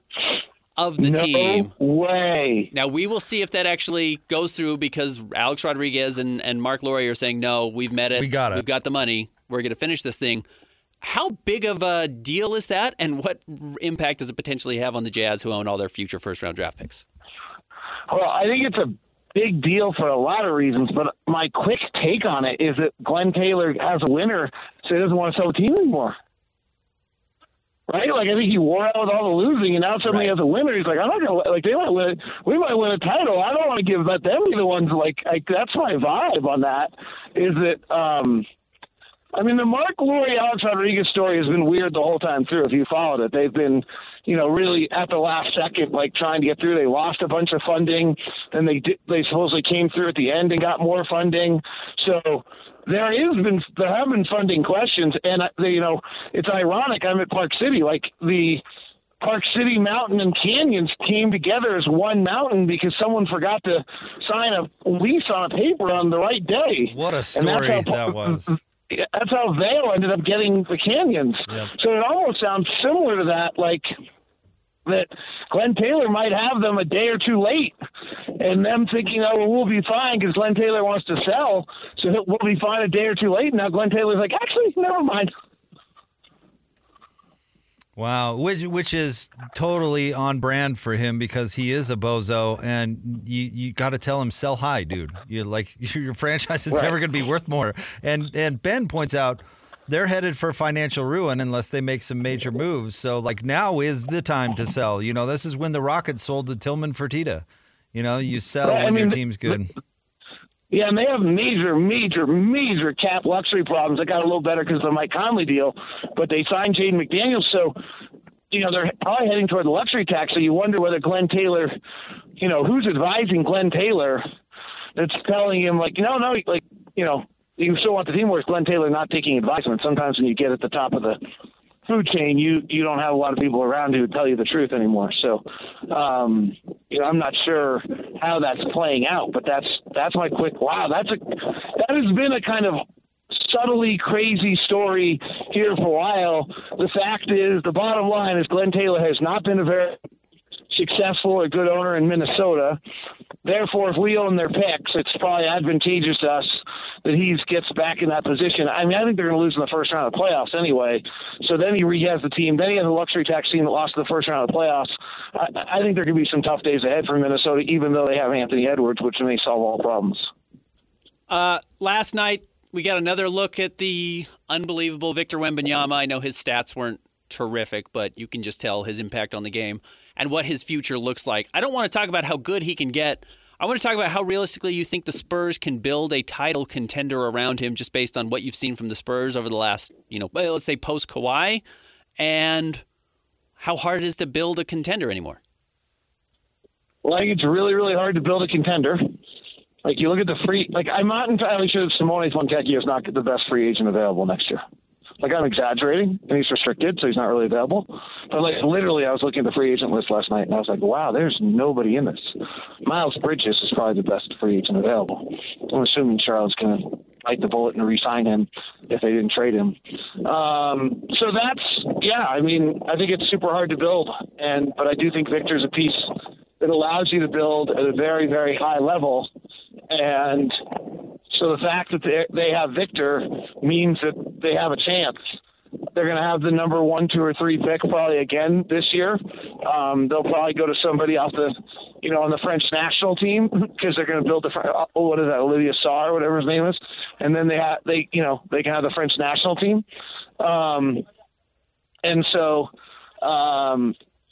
of the no team. way. Now, we will see if that actually goes through because Alex Rodriguez and, and Mark Lowry are saying, no, we've met it. We got it. We've got the money. We're going to finish this thing. How big of a deal is that, and what impact does it potentially have on the Jazz who own all their future first-round draft picks? Well, I think it's a big deal for a lot of reasons, but my quick take on it is that Glenn Taylor has a winner, so he doesn't want to sell the team anymore. Right? Like, I think he wore out with all the losing, and now suddenly Right. has a winner. He's like, I'm not going to, like, they might win, we might win a title. I don't want to give, let them be the ones, like, I, that's my vibe on that, is that, um, I mean, the Mark Lowry, Alex Rodriguez story has been weird the whole time through, if you followed it. They've been, you know, really at the last second, like, trying to get through. They lost a bunch of funding, then they did, they supposedly came through at the end and got more funding. So there is been, there have been funding questions, and, uh, they, you know, it's ironic. I'm at Park City. Like, the Park City Mountain and Canyons came together as one mountain because someone forgot to sign a lease on a paper on the right day. What a And story that's how- that was. That's how Vail ended up getting the Canyons. Yep. So it almost sounds similar to that, like that Glenn Taylor might have them a day or two late, and them thinking, oh, well, we'll be fine because Glenn Taylor wants to sell, so we'll be fine a day or two late. And now Glenn Taylor's like, actually, never mind. Wow, which which is totally on brand for him because he is a bozo, and you you got to tell him sell high, dude. You like your franchise is Right. never going to be worth more. And and Ben points out they're headed for financial ruin unless they make some major moves. So like now is the time to sell. You know, this is when the Rockets sold to Tillman Fertitta. You know, you sell Right, I when your mean, team's good. Yeah, and they have major, major, major cap luxury problems. That got a little better because of the Mike Conley deal, but they signed Jaden McDaniels, so you know they're probably heading toward the luxury tax. So you wonder whether Glenn Taylor, you know, who's advising Glenn Taylor that's telling him like, no, no, like you know, you still want the team, whereas Glenn Taylor not taking advisement. Sometimes when you get at the top of the food chain, you you don't have a lot of people around who tell you the truth anymore. So, um, you know, I'm not sure how that's playing out, but that's that's my quick wow. That's a that has been a kind of subtly crazy story here for a while. The fact is, the bottom line is Glenn Taylor has not been a very successful or good owner in Minnesota. Therefore, if we own their picks, it's probably advantageous to us that he gets back in that position. I mean, I think they're going to lose in the first round of the playoffs anyway. So then he re-has the team. Then he has a luxury tax team that lost in the first round of the playoffs. I, I think there could be some tough days ahead for Minnesota, even though they have Anthony Edwards, which may solve all problems. Uh, last night, we got another look at the unbelievable Victor Wembanyama. I know his stats weren't terrific, but you can just tell his impact on the game and what his future looks like. I don't want to talk about how good he can get. I want to talk about how realistically you think the Spurs can build a title contender around him just based on what you've seen from the Spurs over the last, you know, let's say post-Kawhi, and how hard it is to build a contender anymore. Well, I think it's really, really hard to build a contender. Like, you look at the free – like, I'm not entirely sure that Simone Fontecchio is not the best free agent available next year. Like, I'm exaggerating, and he's restricted, so he's not really available. But, like, literally, I was looking at the free agent list last night, and I was like, wow, there's nobody in this. Miles Bridges is probably the best free agent available. I'm assuming Charlotte's going to bite the bullet and re-sign him if they didn't trade him. Um, so that's, yeah, I mean, I think it's super hard to build, and but I do think Victor's a piece that allows you to build at a very, very high level. And so the fact that they, they have Victor means that they have a chance. They're going to have the number one, two, or three pick probably again this year. Um, they'll probably go to somebody off the, you know, on the French national team because they're going to build the, oh, what is that, Olivier Sarr, whatever his name is. And then they have, they, you know, they can have the French national team. Um, and so, um,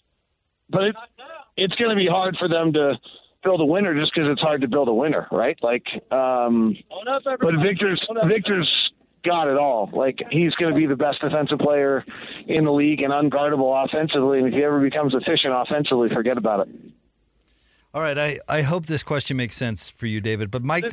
but it, it's going to be hard for them to build a winner just because it's hard to build a winner, right? Like, um, but Victor's Victor's got it all. Like, he's going to be the best defensive player in the league and unguardable offensively. And if he ever becomes efficient offensively, forget about it. All right, I, I hope this question makes sense for you, David. But Mike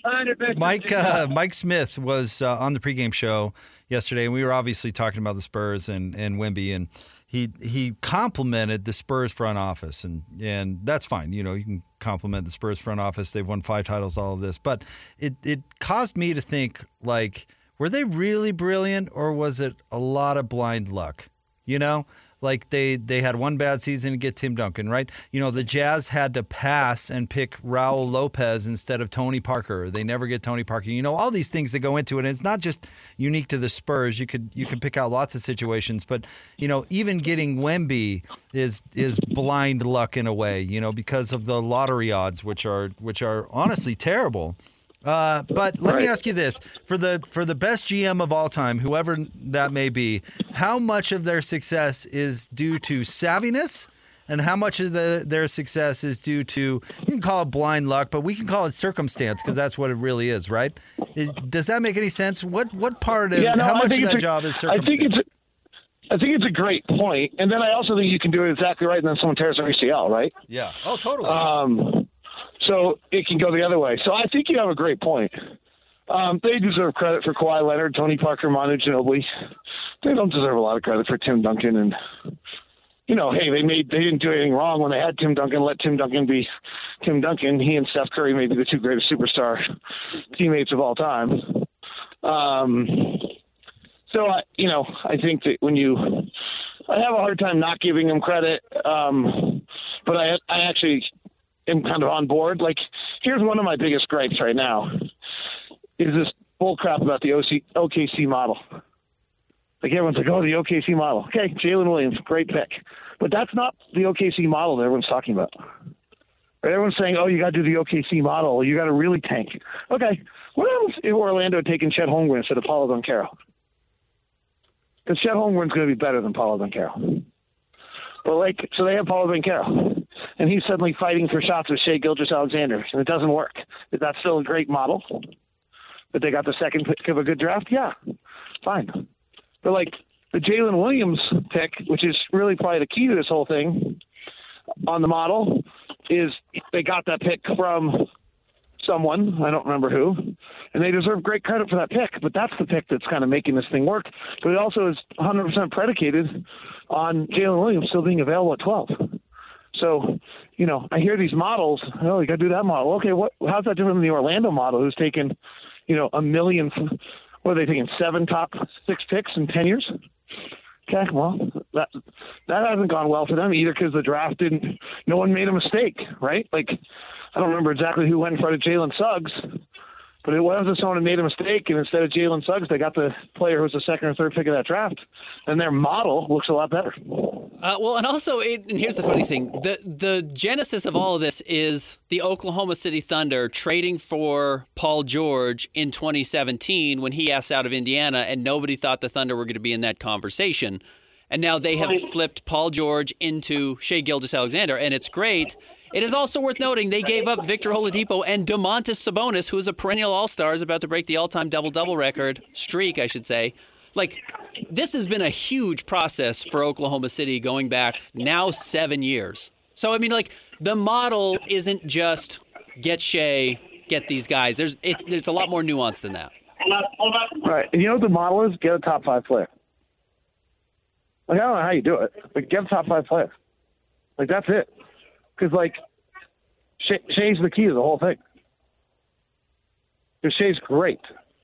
Mike uh, Mike Smith was uh, on the pregame show yesterday, and we were obviously talking about the Spurs and, and Wemby, and he he complimented the Spurs front office, and and that's fine. You know, you can compliment the Spurs front office. They've won five titles, all of this. But it, it caused me to think, like, were they really brilliant, or was it a lot of blind luck? You know? Like, they, they had one bad season to get Tim Duncan, right? You know, the Jazz had to pass and pick Raul Lopez instead of Tony Parker. They never get Tony Parker. You know, all these things that go into it. And it's not just unique to the Spurs. You could you could pick out lots of situations. But, you know, even getting Wemby is is blind luck in a way, you know, because of the lottery odds, which are which are honestly terrible. Uh, but let right. me ask you this. For the for the best G M of all time, whoever that may be, how much of their success is due to savviness, and how much of the, their success is due to, you can call it blind luck, but we can call it circumstance, because that's what it really is, right? Is, does that make any sense? What what part of, yeah, no, how I much think of that a, job is I circumstance? think it's a, I think it's a great point. And then I also think you can do it exactly right, and then someone tears their A C L, right? Yeah. Oh, totally. Um, So it can go the other way. So I think you have a great point. Um, they deserve credit for Kawhi Leonard, Tony Parker, Manu Ginobili. They don't deserve a lot of credit for Tim Duncan. And, you know, hey, they made they didn't do anything wrong when they had Tim Duncan. Let Tim Duncan be Tim Duncan. He and Steph Curry may be the two greatest superstar teammates of all time. Um, so, I, you know, I think that when you – I have a hard time not giving them credit, um, but I I actually – am kind of on board. Like, here's one of my biggest gripes right now is this bull crap about the O K C model. Like, everyone's like, oh, the O K C model. Okay, Jalen Williams, great pick. But that's not the O K C model that everyone's talking about. Right? Everyone's saying, oh, you got to do the O K C model. You got to really tank. Okay, what happens if Orlando had taken Chet Holmgren instead of Paulo Banchero? Because Chet Holmgren's going to be better than Paulo Banchero. But, like, so they have Paulo Banchero, and he's suddenly fighting for shots with Shai Gilgeous-Alexander, and it doesn't work. Is that still a great model? But they got the second pick of a good draft? Yeah, fine. But, like, the Jalen Williams pick, which is really probably the key to this whole thing on the model, is they got that pick from someone, I don't remember who, and they deserve great credit for that pick, but that's the pick that's kind of making this thing work. But it also is one hundred percent predicated on Jalen Williams still being available at twelve. So, you know, I hear these models, oh, you got to do that model. Okay, what? How's that different than the Orlando model, who's taken, you know, a million what are they thinking? Seven top six picks in ten years? Okay, well, that that hasn't gone well for them either because the draft didn't. No one made a mistake, right? Like, I don't remember exactly who went in front of Jalen Suggs, but it was if someone made a mistake and instead of Jalen Suggs, they got the player who was the second or third pick of that draft, and their model looks a lot better. Uh, well, and also, it, and here's the funny thing: the the genesis of all of this is the Oklahoma City Thunder trading for Paul George in twenty seventeen when he asked out of Indiana, and nobody thought the Thunder were going to be in that conversation. And now they have flipped Paul George into Shai Gilgeous-Alexander, and it's great. It is also worth noting they gave up Victor Oladipo and Domantas Sabonis, who is a perennial all-star, is about to break the all-time double-double record, streak, I should say. Like, this has been a huge process for Oklahoma City going back now seven years. So, I mean, like, the model isn't just get Shai, get these guys. There's it, there's a lot more nuance than that. Right. And you know what the model is? Get a top five player. Like, I don't know how you do it, but get a top five player. Like, that's it. Because, like, Shai, Shai's the key to the whole thing. Because Shai's great.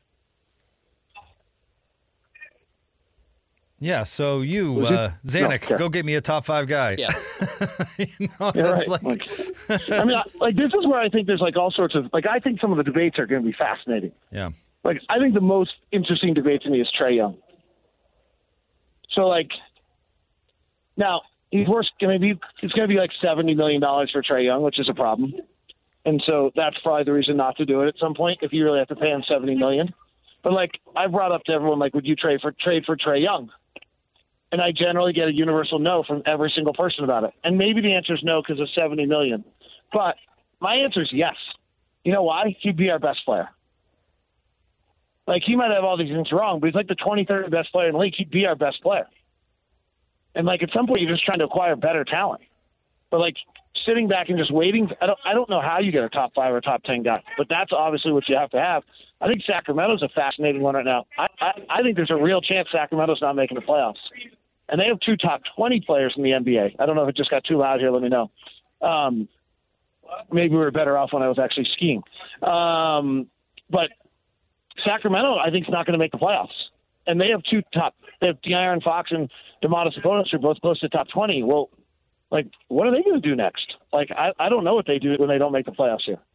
Yeah, so you, uh, Zanuck, no, go get me a top five guy. Yeah. you know, yeah right. like... like, I mean, I, like, this is where I think there's, like, all sorts of, like, I think some of the debates are going to be fascinating. Yeah. Like, I think the most interesting debate to me is Trae Young. So, like, now, he's worth, going to be, it's going to be like seventy million dollars for Trae Young, which is a problem. And so that's probably the reason not to do it at some point if you really have to pay him seventy million dollars. But, like, I brought up to everyone, like, would you trade for trade for Trae Young? And I generally get a universal no from every single person about it. And maybe the answer is no because of seventy million dollars. But my answer is yes. You know why? He'd be our best player. Like, he might have all these things wrong, but he's like the twenty-third best player in the league. He'd be our best player. And, like, at some point, you're just trying to acquire better talent. But, like, sitting back and just waiting, I don't I don't know how you get a top five or top ten guy. But that's obviously what you have to have. I think Sacramento's a fascinating one right now. I, I, I think there's a real chance Sacramento's not making the playoffs. And they have two top twenty players in the N B A. I don't know if it just got too loud here. Let me know. Um, maybe we were better off when I was actually skiing. Um, but Sacramento, I think, is not going to make the playoffs. And they have two top – they have De'Aaron Fox and Domantas Sabonis who are both close to top twenty. Well, like, what are they going to do next? Like, I, I don't know what they do when they don't make the playoffs here.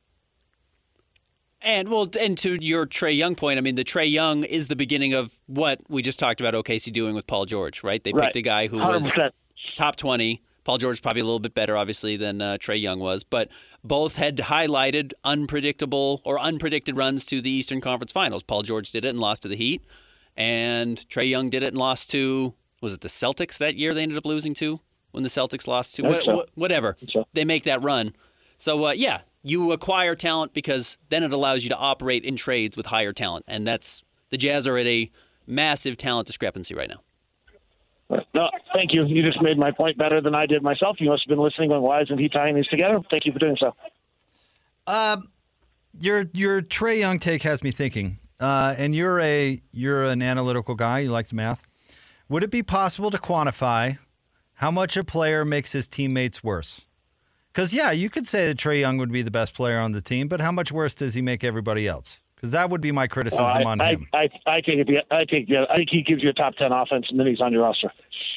And, well, and to your Trae Young point, I mean, the Trae Young is the beginning of what we just talked about O K C doing with Paul George, right? They picked right. a guy who one hundred percent was top twenty. Paul George is probably a little bit better, obviously, than uh, Trae Young was. But both had highlighted unpredictable or unpredicted runs to the Eastern Conference Finals. Paul George did it and lost to the Heat. And Trae Young did it and lost to, was it the Celtics that year they ended up losing to? When the Celtics lost to? What, so. Whatever. So. They make that run. So, uh, yeah. You acquire talent because then it allows you to operate in trades with higher talent. And that's the Jazz are at a massive talent discrepancy right now. No, thank you. You just made my point better than I did myself. You must have been listening going, why isn't he tying these together? Thank you for doing so. Um, your your Trae Young take has me thinking. Uh, and you're a you're an analytical guy. You like the math. Would it be possible to quantify how much a player makes his teammates worse? Because, yeah, you could say that Trae Young would be the best player on the team, but how much worse does he make everybody else? Because that would be my criticism uh, I, on I, him. I, I, take it, I, take it, I think he gives you a top ten offense, and then he's on your roster.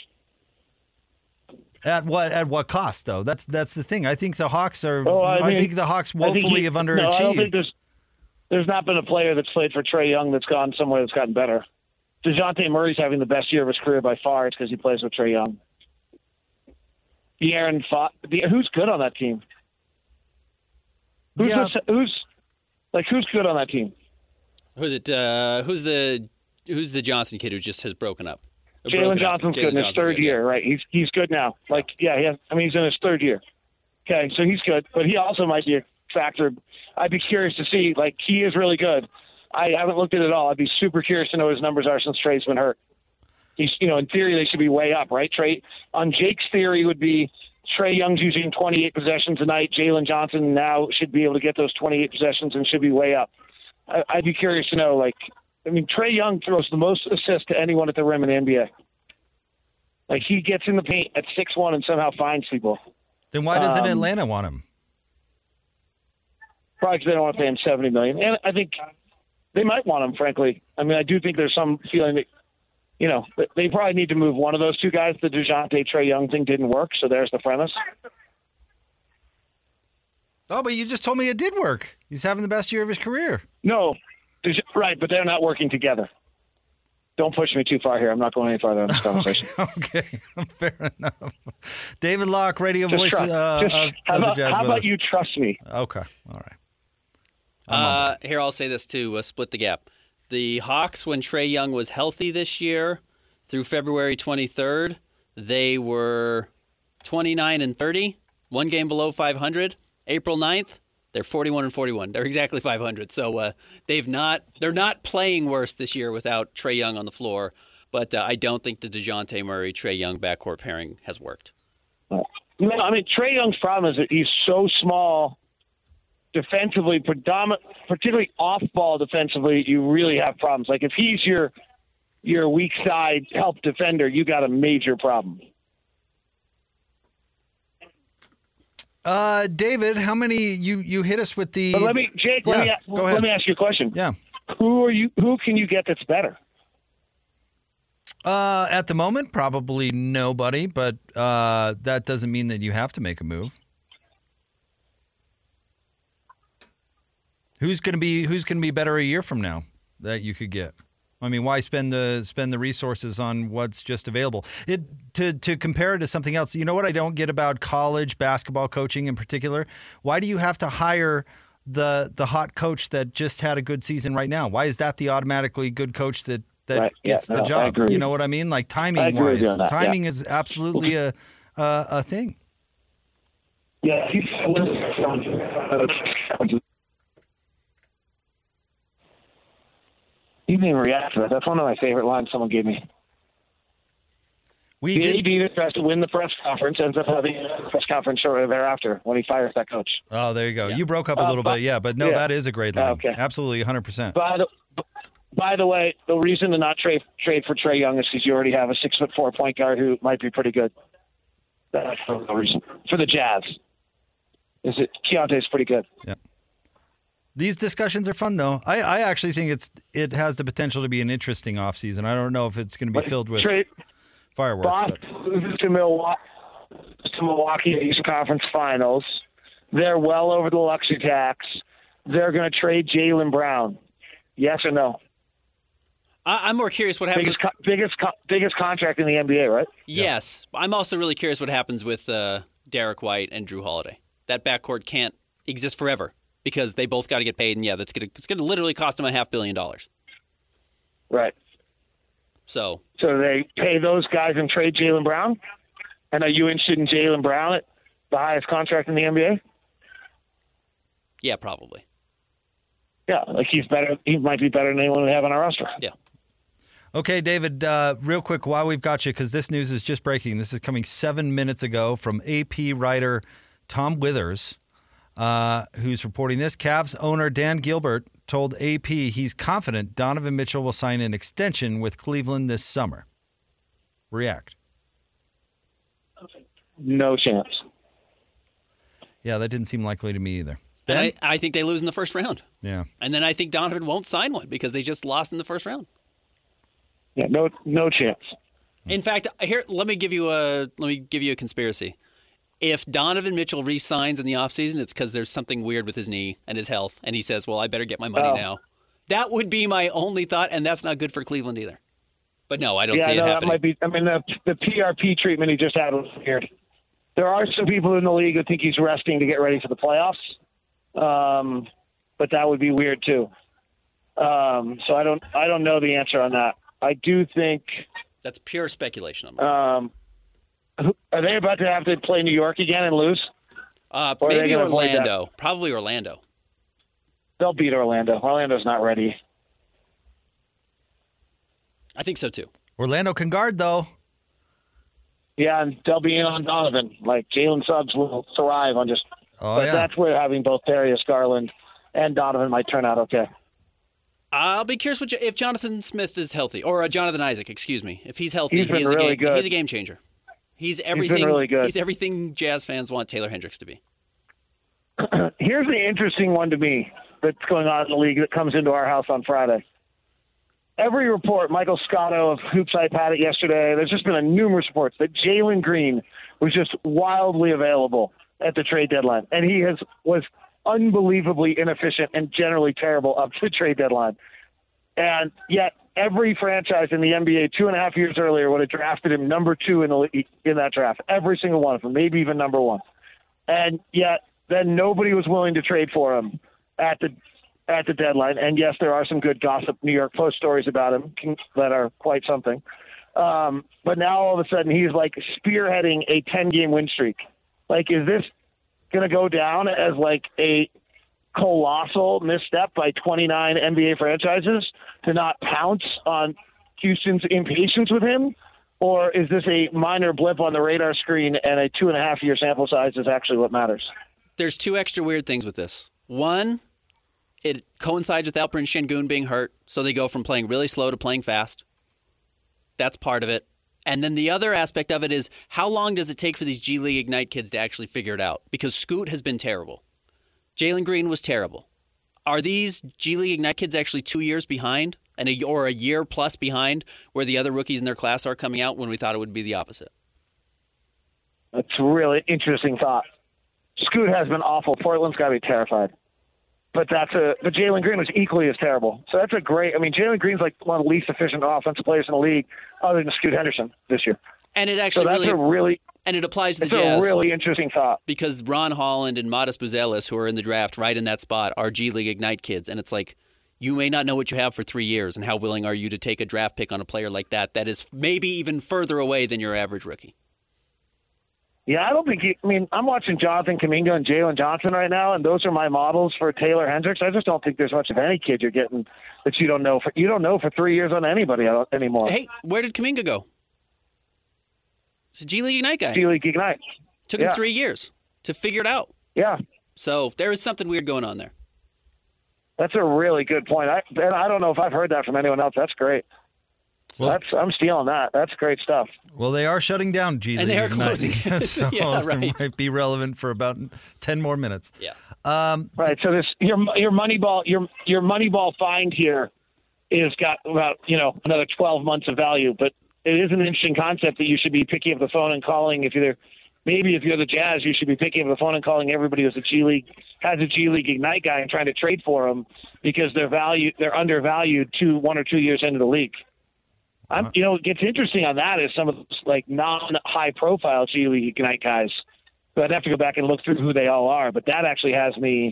At what at what cost, though? That's that's the thing. I think the Hawks are oh, I, I mean, think the Hawks woefully he, have underachieved. No, I don't think there's, there's not been a player that's played for Trae Young that's gone somewhere that's gotten better. DeJounte Murray's having the best year of his career by far. It's because he plays with Trae Young. De'Aaron Fox, who's good on that team? Who's, yeah. the, who's like who's good on that team? Who's it? Uh, who's the who's the Johnson kid who just has broken up? Jalen Johnson's good in his third good, year, yeah. right? He's he's good now. Like yeah, he has, I mean he's in his third year. Okay, so he's good, but he also might be a factor. I'd be curious to see. Like he is really good. I haven't looked at it all. I'd be super curious to know what his numbers are since Trae's been hurt. He's you know in theory they should be way up, right? Trae on Jake's theory would be. Trae Young's using twenty-eight possessions a night. Jalen Johnson now should be able to get those twenty-eight possessions and should be way up. I, I'd be curious to know, like, I mean, Trae Young throws the most assists to anyone at the rim in the N B A. Like, he gets in the paint at six one and somehow finds people. Then why doesn't um, Atlanta want him? Probably because they don't want to pay him seventy million dollars. And I think they might want him, frankly. I mean, I do think there's some feeling that, you know, they probably need to move one of those two guys. The DeJounte Trae Young thing didn't work, so there's the premise. Oh, but you just told me it did work. He's having the best year of his career. No, right, but they're not working together. Don't push me too far here. I'm not going any farther on this conversation. Okay, fair enough. David Locke, radio just voice trust, uh, just, of, how of about, the Jazz how about Brothers. you trust me? Okay, all right. Uh, here, I'll say this too, uh, split the gap. The Hawks, when Trae Young was healthy this year, through February twenty-third, they were twenty-nine and thirty, one game below five hundred. April ninth, they're forty-one and forty-one. They're exactly five hundred. So uh, they've not, they're not playing worse this year without Trae Young on the floor. But uh, I don't think the DeJounte Murray, Trae Young backcourt pairing has worked. No, I mean, Trae Young's problem is that he's so small defensively, predominant, particularly off-ball defensively, you really have problems. Like if he's your your weak side help defender, you got a major problem. Uh, David, how many you, you hit us with the? But let me, Jake. Yeah, let me go ahead. let me ask you a question. Yeah. Who are you? Who can you get that's better? Uh, at the moment, probably nobody, but uh, that doesn't mean that you have to make a move. Who's going to be Who's going to be better a year from now that you could get? I mean, why spend the spend the resources on what's just available? It to to compare it to something else. You know what I don't get about college basketball coaching in particular? Why do you have to hire the the hot coach that just had a good season right now? Why is that the automatically good coach that that Right. Yeah, gets no, the I job? agree. You know what I mean? Like I timing agree with wise, you on that, timing yeah. is absolutely a a, a thing. Yeah. You didn't even react to that. That's one of my favorite lines someone gave me. We the did. A D that tries to win the press conference ends up having a press conference shortly thereafter when he fires that coach. Oh, there you go. You broke up a Uh, little but- bit, yeah, but no, yeah. that is a great line. Okay. Absolutely, one hundred percent. By the by the way, the reason to not trade trade for Trae Young is because you already have a six foot four point guard who might be pretty good. That's the reason for the Jazz. Is it Keontae's pretty good? Yeah. These discussions are fun, though. I, I actually think it's it has the potential to be an interesting offseason. I don't know if it's going to be filled with Trade fireworks. Boston But. loses to Milwaukee, to Milwaukee in the Eastern Conference Finals. They're well over the luxury tax. They're going to trade Jaylen Brown. Yes or no? I, I'm more curious what happens. Biggest co- biggest co- biggest contract in the N B A, right? Yes. I'm also really curious what happens with uh, Derek White and Drew Holiday. That backcourt can't exist forever because they both got to get paid, and yeah, that's gonna it's gonna literally cost them a half billion dollars. Right. So So they pay those guys and trade Jaylen Brown? And are you interested in Jaylen Brown at the highest contract in the N B A? yeah, probably. Yeah, like he's better. He might be better than anyone we have on our roster. Yeah. Okay, David, uh, real quick, while we've got you, because this news is just breaking. This is coming seven minutes ago from A P writer Tom Withers, uh, who's reporting this. Cavs owner Dan Gilbert told A P he's confident Donovan Mitchell will sign an extension with Cleveland this summer. React. No chance. Yeah, that didn't seem likely to me either. And Ben? I, I think they lose in the first round. Yeah. And then I think Donovan won't sign one because they just lost in the first round. Yeah, no, no chance. In fact, here let me give you a let me give you a conspiracy. If Donovan Mitchell re-signs in the offseason, it's because there's something weird with his knee and his health, and he says, "Well, I better get my money Oh. now." That would be my only thought, and that's not good for Cleveland either. But no, I don't yeah, see it no, that happening. might be. I mean, the the P R P treatment he just had was weird. There are some people in the league who think he's resting to get ready for the playoffs, um, but that would be weird too. Um, so I don't, I don't know the answer on that. I do think. That's pure speculation on my Um, who- are they about to have to play New York again and lose? Uh, Or are they maybe gonna avoid that? Orlando. Probably Orlando. They'll beat Orlando. Orlando's not ready. I think so too. Orlando can guard, though. Yeah, and they'll be in on Donovan. Like Jalen Suggs will thrive on just. Oh, but yeah. that's where having both Darius Garland and Donovan might turn out okay. I'll be curious what, if Jonathan Smith is healthy, or uh, Jonathan Isaac, excuse me. If he's healthy, He's been he is really a game, good. he's a game changer. He's everything. really good. He's everything Jazz fans want Taylor Hendricks to be. Here's the interesting one to me. that's going on in the league that comes into our house on Friday. Every report, Michael Scotto of Hoopsite had it yesterday. There's just been a numerous reports that Jalen Green was just wildly available at the trade deadline, and he has was unbelievably inefficient and generally terrible up to the trade deadline. And yet, every franchise in the N B A two and a half years earlier would have drafted him number two in the league, in that draft. Every single one of them, maybe even number one. And yet, then nobody was willing to trade for him at the at the deadline. And yes, there are some good gossip New York Post stories about him that are quite something. Um, but now all of a sudden he's like spearheading a ten-game win streak. Like, is this going to go down as like a colossal misstep by twenty-nine N B A franchises to not pounce on Houston's impatience with him? Or is this a minor blip on the radar screen and a two and a half year sample size is actually what matters? There's two extra weird things with this. One, it coincides with Alperen Şengün being hurt, so they go from playing really slow to playing fast. That's part of it. And then the other aspect of it is, how long does it take for these G League Ignite kids to actually figure it out? Because Scoot has been terrible. Jalen Green was terrible. Are these G League Ignite kids actually two years behind, and a, or a year plus behind where the other rookies in their class are coming out, when we thought it would be the opposite? That's a really interesting thought. Scoot has been awful. Portland's got to be terrified. But that's a. But Jalen Green was equally as terrible. So that's a great. I mean, Jalen Green's like one of the least efficient offensive players in the league, other than Scoot Henderson this year. And it actually so that's really, a really and it applies to the it's Jazz. a really interesting thought, because Ron Holland and Modest Buzelis, who are in the draft right in that spot, are G League Ignite kids, and it's like, you may not know what you have for three years, and how willing are you to take a draft pick on a player like that that is maybe even further away than your average rookie? Yeah, I don't think he, I mean, I'm watching Jonathan Kuminga and Jalen Johnson right now, and those are my models for Taylor Hendricks. I just don't think there's much of any kid you're getting that you don't know for, you don't know for three years on anybody anymore. Hey, where did Kuminga go? He's a G League Ignite guy. G League Ignite. Took yeah. him three years to figure it out. Yeah. So there is something weird going on there. That's a really good point. I, and I don't know if I've heard that from anyone else. That's great. Well, That's I'm stealing that. That's great stuff. Well, they are shutting down G League, and they are Ignite, closing. so yeah, right. It might be relevant for about ten more minutes. Yeah. Um, right. So this your your Moneyball your your Moneyball find here is got about you know another twelve months of value, but it is an interesting concept that you should be picking up the phone and calling if you're maybe if you're the Jazz, you should be picking up the phone and calling everybody who's a G League has a G League Ignite guy and trying to trade for them because they're value they're undervalued two one or two years into the league. I'm, you know, what gets interesting on that is some of those, like, non-high-profile G League Ignite guys. So I'd have to go back and look through who they all are. But that actually has me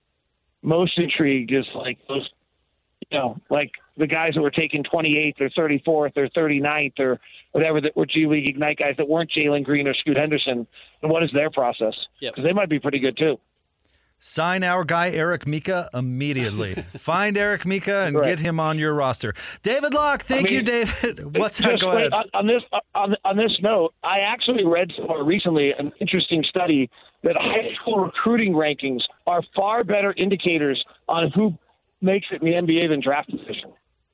most intrigued is, like, those, you know, like the guys that were taken twenty-eighth or thirty-fourth or thirty-ninth or whatever that were G League Ignite guys that weren't Jalen Green or Scoot Henderson. And what is their process? Because yep. they might be pretty good, too. Sign our guy Eric Mika immediately. Find Eric Mika and right. get him on your roster. David Locke, thank I mean, you, David. What's that? Go wait, ahead. On this on, on this note, I actually read more recently an interesting study that high school recruiting rankings are far better indicators on who makes it in the N B A than draft position.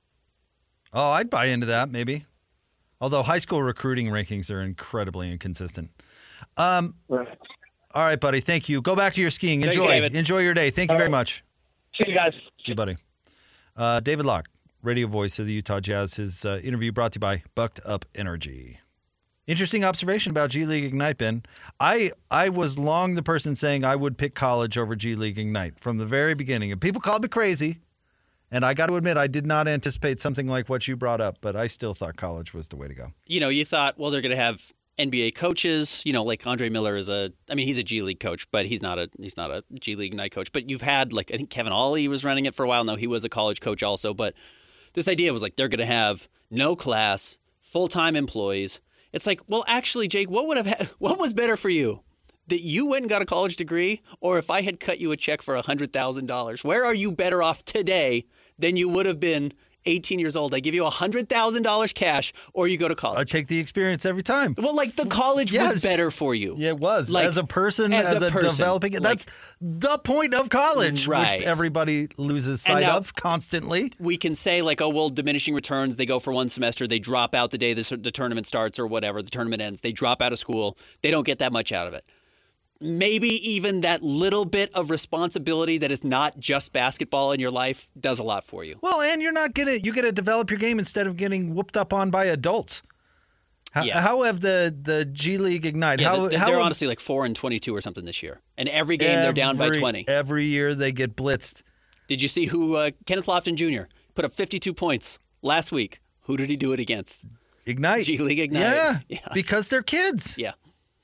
Oh, I'd buy into that maybe. Although high school recruiting rankings are incredibly inconsistent. Um, right. All right, buddy. Thank you. Go back to your skiing. Thanks, Enjoy. David. Enjoy your day. Thank you very much. See you guys. See you, buddy. Uh, David Locke, radio voice of the Utah Jazz. His uh, interview brought to you by Bucked Up Energy. Interesting observation about G League Ignite, Ben. I I was long the person saying I would pick college over G League Ignite from the very beginning. And people called me crazy. And I got to admit, I did not anticipate something like what you brought up, but I still thought college was the way to go. You know, you thought, well, they're going to have N B A coaches, you know, like Andre Miller is a, I mean, he's a G League coach, but he's not a, he's not a G League Ignite coach. But you've had, like, I think Kevin Ollie was running it for a while. No, he was a college coach also. But this idea was like, they're going to have no class, full-time employees. It's like, well, actually, Jake, what would have, ha- what was better for you? That you went and got a college degree, or if I had cut you a check for one hundred thousand dollars? Where are you better off today than you would have been eighteen years old? I give you one hundred thousand dollars cash, or you go to college. I take the experience every time. Well, like the college yes. was better for you. Yeah, it was. Like, as a person, as, as a, a, person, developing. like, that's the point of college, right. which everybody loses sight now, of constantly. We can say, like, oh, well, diminishing returns. They go for one semester. They drop out the day the, the tournament starts or whatever. The tournament ends. They drop out of school. They don't get that much out of it. maybe even that little bit of responsibility that is not just basketball in your life does a lot for you. Well, and you're not gonna you get to develop your game instead of getting whooped up on by adults. How, Yeah. how have the, the G League Ignite? Yeah, how, they're how they're have- honestly like four and twenty-two or something this year, and every game they're down by every- twenty. Every year they get blitzed. Did you see who uh, Kenneth Lofton Junior put up fifty-two points last week? Who did he do it against? Ignite. G League Ignite. Yeah, Yeah. because they're kids. Yeah.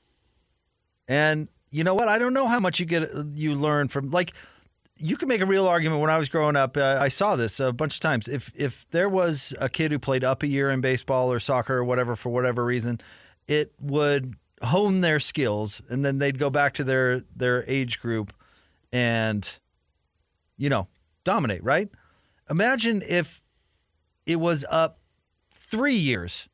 And you know what? I don't know how much you get you learn from like you can make a real argument. When I was growing up, uh, I saw this a bunch of times. If if there was a kid who played up a year in baseball or soccer or whatever for whatever reason, it would hone their skills, and then they'd go back to their their age group and you know dominate. Right? Imagine if it was up three years.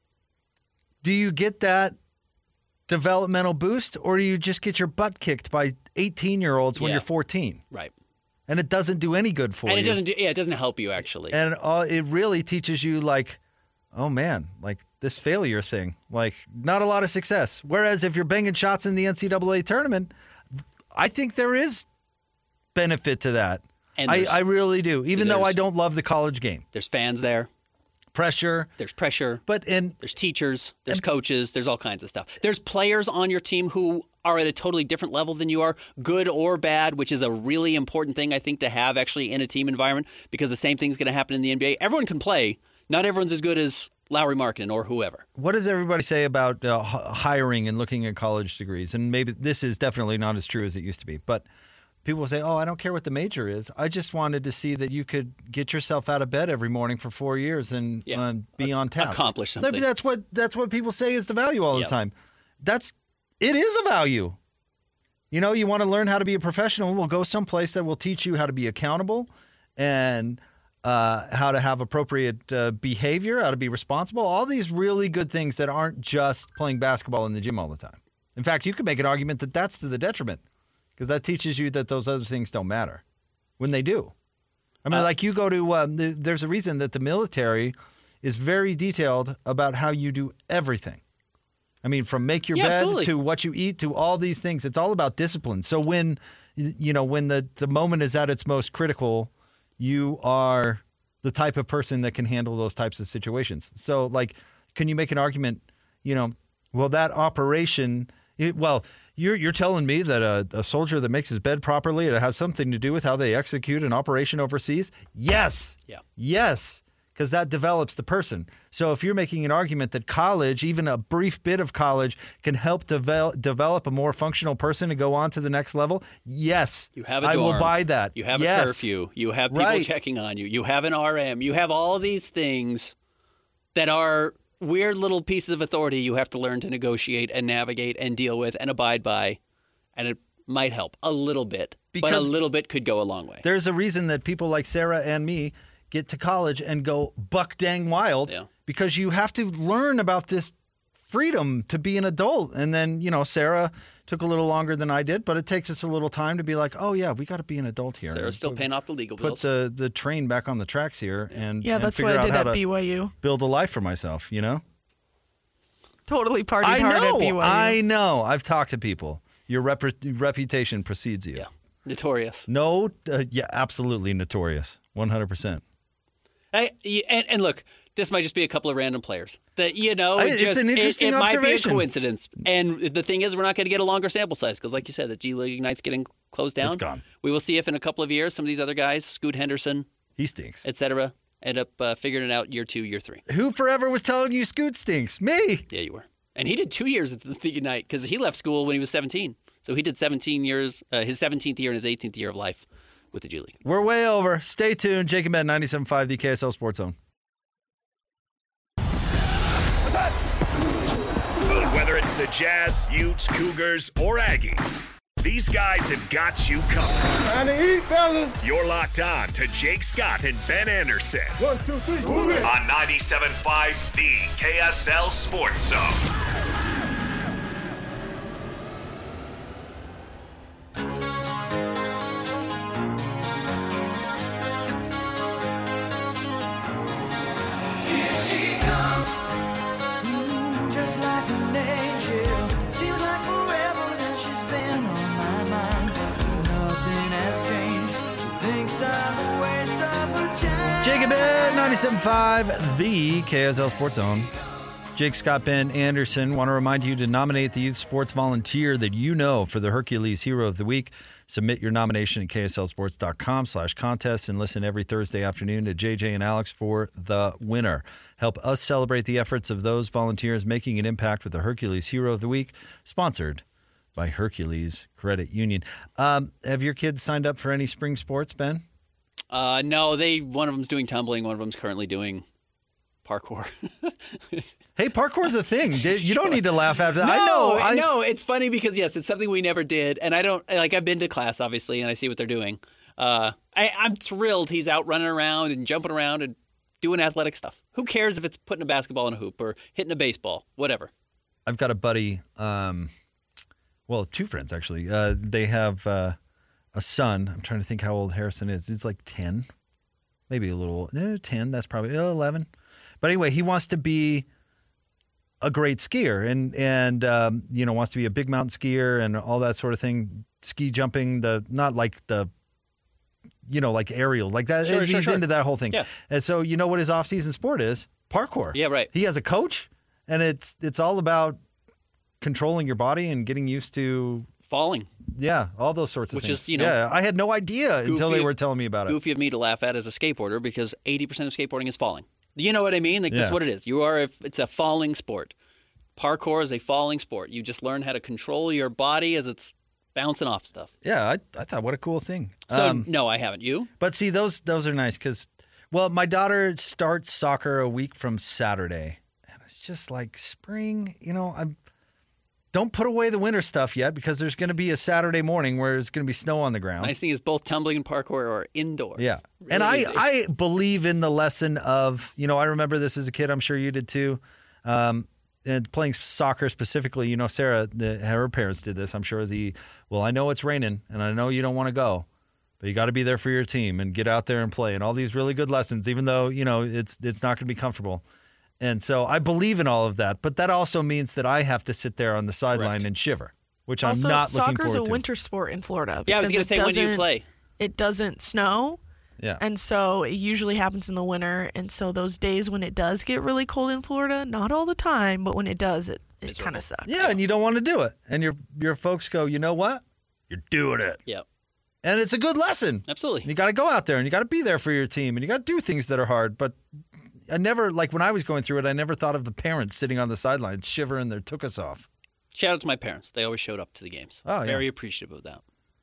Do you get that developmental boost, or do you just get your butt kicked by eighteen-year-olds when Yeah. you're fourteen? Right. And it doesn't do any good for And you. it doesn't. Do, yeah, it doesn't help you actually. And uh, it really teaches you, like, oh man, like this failure thing, like not a lot of success. Whereas if you're banging shots in the N C double A tournament, I think there is benefit to that. And I, there's- I really do, even though I there's- don't love the college game. There's fans there. Pressure, There's pressure. but and There's teachers. There's coaches. There's all kinds of stuff. There's players on your team who are at a totally different level than you are, good or bad, which is a really important thing, I think, to have actually in a team environment, because the same thing's going to happen in the N B A. Everyone can play. Not everyone's as good as Lowry Markkinen or whoever. what does everybody say about uh, h- hiring and looking at college degrees? And maybe this is definitely not as true as it used to be, but people say, oh, I don't care what the major is. I just wanted to see that you could get yourself out of bed every morning for four years and Yeah. uh, be on task. Accomplish something. Maybe that's what that's what people say is the value all Yep. the time. That's it is a value. You know, you want to learn how to be a professional, well, go someplace that will teach you how to be accountable and uh, how to have appropriate uh, behavior, how to be responsible, all these really good things that aren't just playing basketball in the gym all the time. In fact, you could make an argument that that's to the detriment, because that teaches you that those other things don't matter when they do. I mean, Uh, like you go to, um, th- there's a reason that the military is very detailed about how you do everything. I mean, from make your Yeah, bed absolutely. to what you eat to all these things. It's all about discipline. So when, y- you know, when the, the moment is at its most critical, you are the type of person that can handle those types of situations. So, like, can you make an argument, you know, well, that operation, it, well, you're you're telling me that a, a soldier that makes his bed properly, it has something to do with how they execute an operation overseas? Yes. Yeah. Yes, because that develops the person. So if you're making an argument that college, even a brief bit of college, can help develop develop a more functional person to go on to the next level, yes, You have a I will dorm. buy that. You have Yes. a curfew. You have people Right. checking on you. You have an R M. You have all these things that are weird little pieces of authority you have to learn to negotiate and navigate and deal with and abide by. And it might help a little bit, but a Because little bit could go a long way. There's a reason that people like Sarah and me get to college and go buck dang wild, Yeah. because you have to learn about this freedom to be an adult. And then, you know, Sarah took a little longer than I did, but it takes us a little time to be like, oh yeah, we got to be an adult here. Sarah's still Put- paying off the legal Put bills. the, the train back on the tracks here and, Yeah, and that's figure what I out did how at to B Y U. build a life for myself, you know? Totally partied I hard know, at B Y U. I know. I've talked to people. Your rep- reputation precedes you. Yeah. Notorious. No, uh, yeah, absolutely notorious. one hundred percent. I, and, and look, this might just be a couple of random players. That you know, I- it it's just, an interesting it, it might be a observation. coincidence. And the thing is, we're not going to get a longer sample size because, like you said, the G League Ignite's getting closed down. It's gone. We will see if in a couple of years some of these other guys, Scoot Henderson, He stinks. et cetera, end up uh, figuring it out year two, year three. Who forever was telling you Scoot stinks? Me. Yeah, you were. And he did two years at the League Ignite because he left school when he was seventeen. So he did seventeen years, uh, his seventeenth year and his eighteenth year of life with the G League. We're way over. Stay tuned. Jake and Ben, ninety-seven point five, the K S L Sports Zone. Whether it's the Jazz, Utes, Cougars, or Aggies, these guys have got you covered. Time to eat, fellas. You're locked on to Jake Scott and Ben Anderson One, two, three, move it. on ninety-seven point five, the K S L Sports Zone. Just like an angel, seems like forever that she's been on my Jacob Ed, ninety-seven point five, the K S L Sports Zone. Jake, Scott, Ben Anderson want to remind you to nominate the youth sports volunteer that you know for the Hercules Hero of the Week. Submit your nomination at kslsports.com slash contest and listen every Thursday afternoon to J J and Alex for the winner. Help us celebrate the efforts of those volunteers making an impact with the Hercules Hero of the Week, sponsored by Hercules Credit Union. Um, have your kids signed up for any spring sports, Ben? Uh, no, they one of them's doing tumbling, one of them's currently doing parkour. Hey, parkour's a thing. You don't need to laugh after that. No, I know. I, no, it's funny because yes, it's something we never did, and I don't like. I've been to class obviously, and I see what they're doing. Uh, I, I'm thrilled he's out running around and jumping around and doing athletic stuff. Who cares if it's putting a basketball in a hoop or hitting a baseball, whatever. I've got a buddy. Um, well, two friends actually. Uh, they have uh, a son. I'm trying to think how old Harrison is. He's like ten, maybe a little. No, ten. That's probably oh, eleven. But anyway, he wants to be a great skier and, and um, you know, wants to be a big mountain skier and all that sort of thing. Ski jumping, the not like the, you know, like aerials, like that. Sure, he's sure, sure. into that whole thing. Yeah. And so, you know what his off-season sport is? Parkour. Yeah, right. He has a coach, and it's it's all about controlling your body and getting used to falling. Yeah, all those sorts of Which things. is, you know, yeah, I had no idea until they goofy- were telling me about it. Goofy of me to laugh at as a skateboarder because eighty percent of skateboarding is falling. You know what I mean? Like that's Yeah. what it is. You are. A, it's a falling sport. Parkour is a falling sport. You just learn how to control your body as it's bouncing off stuff. Yeah, I, I thought what a cool thing. So Um, no, I haven't. You? But see, those those are nice because, well, my daughter starts soccer a week from Saturday, and it's just like spring. You know, I'm don't put away the winter stuff yet because there's going to be a Saturday morning where there's going to be snow on the ground. Nice thing is both tumbling and parkour are indoors. Yeah, Really and I easy. I believe in the lesson of, you know, I remember this as a kid. I'm sure you did too. Um, and playing soccer specifically, you know, Sarah, the, her parents did this. I'm sure the, well, I know it's raining and I know you don't want to go, but you got to be there for your team and get out there and play and all these really good lessons, even though, you know, it's it's not going to be comfortable. And so I believe in all of that, but that also means that I have to sit there on the sideline Correct. and shiver, which Also, I'm not looking soccer's forward a to. winter sport in Florida. Yeah, I was because going to it say, when do you doesn't- play? It doesn't snow. Yeah. And so it usually happens in the winter. And so those days when it does get really cold in Florida, not all the time, but when it does, it, it kind of sucks. Yeah, and you don't want to do it. And your your folks go, you know what? You're doing it. Yeah, And it's a good lesson. absolutely. And you got to go out there and you got to be there for your team and you got to do things that are hard. But I never, like when I was going through it, I never thought of the parents sitting on the sidelines shivering their took us off. Shout out to my parents. They always showed up to the games. Oh, yeah. Very appreciative of that.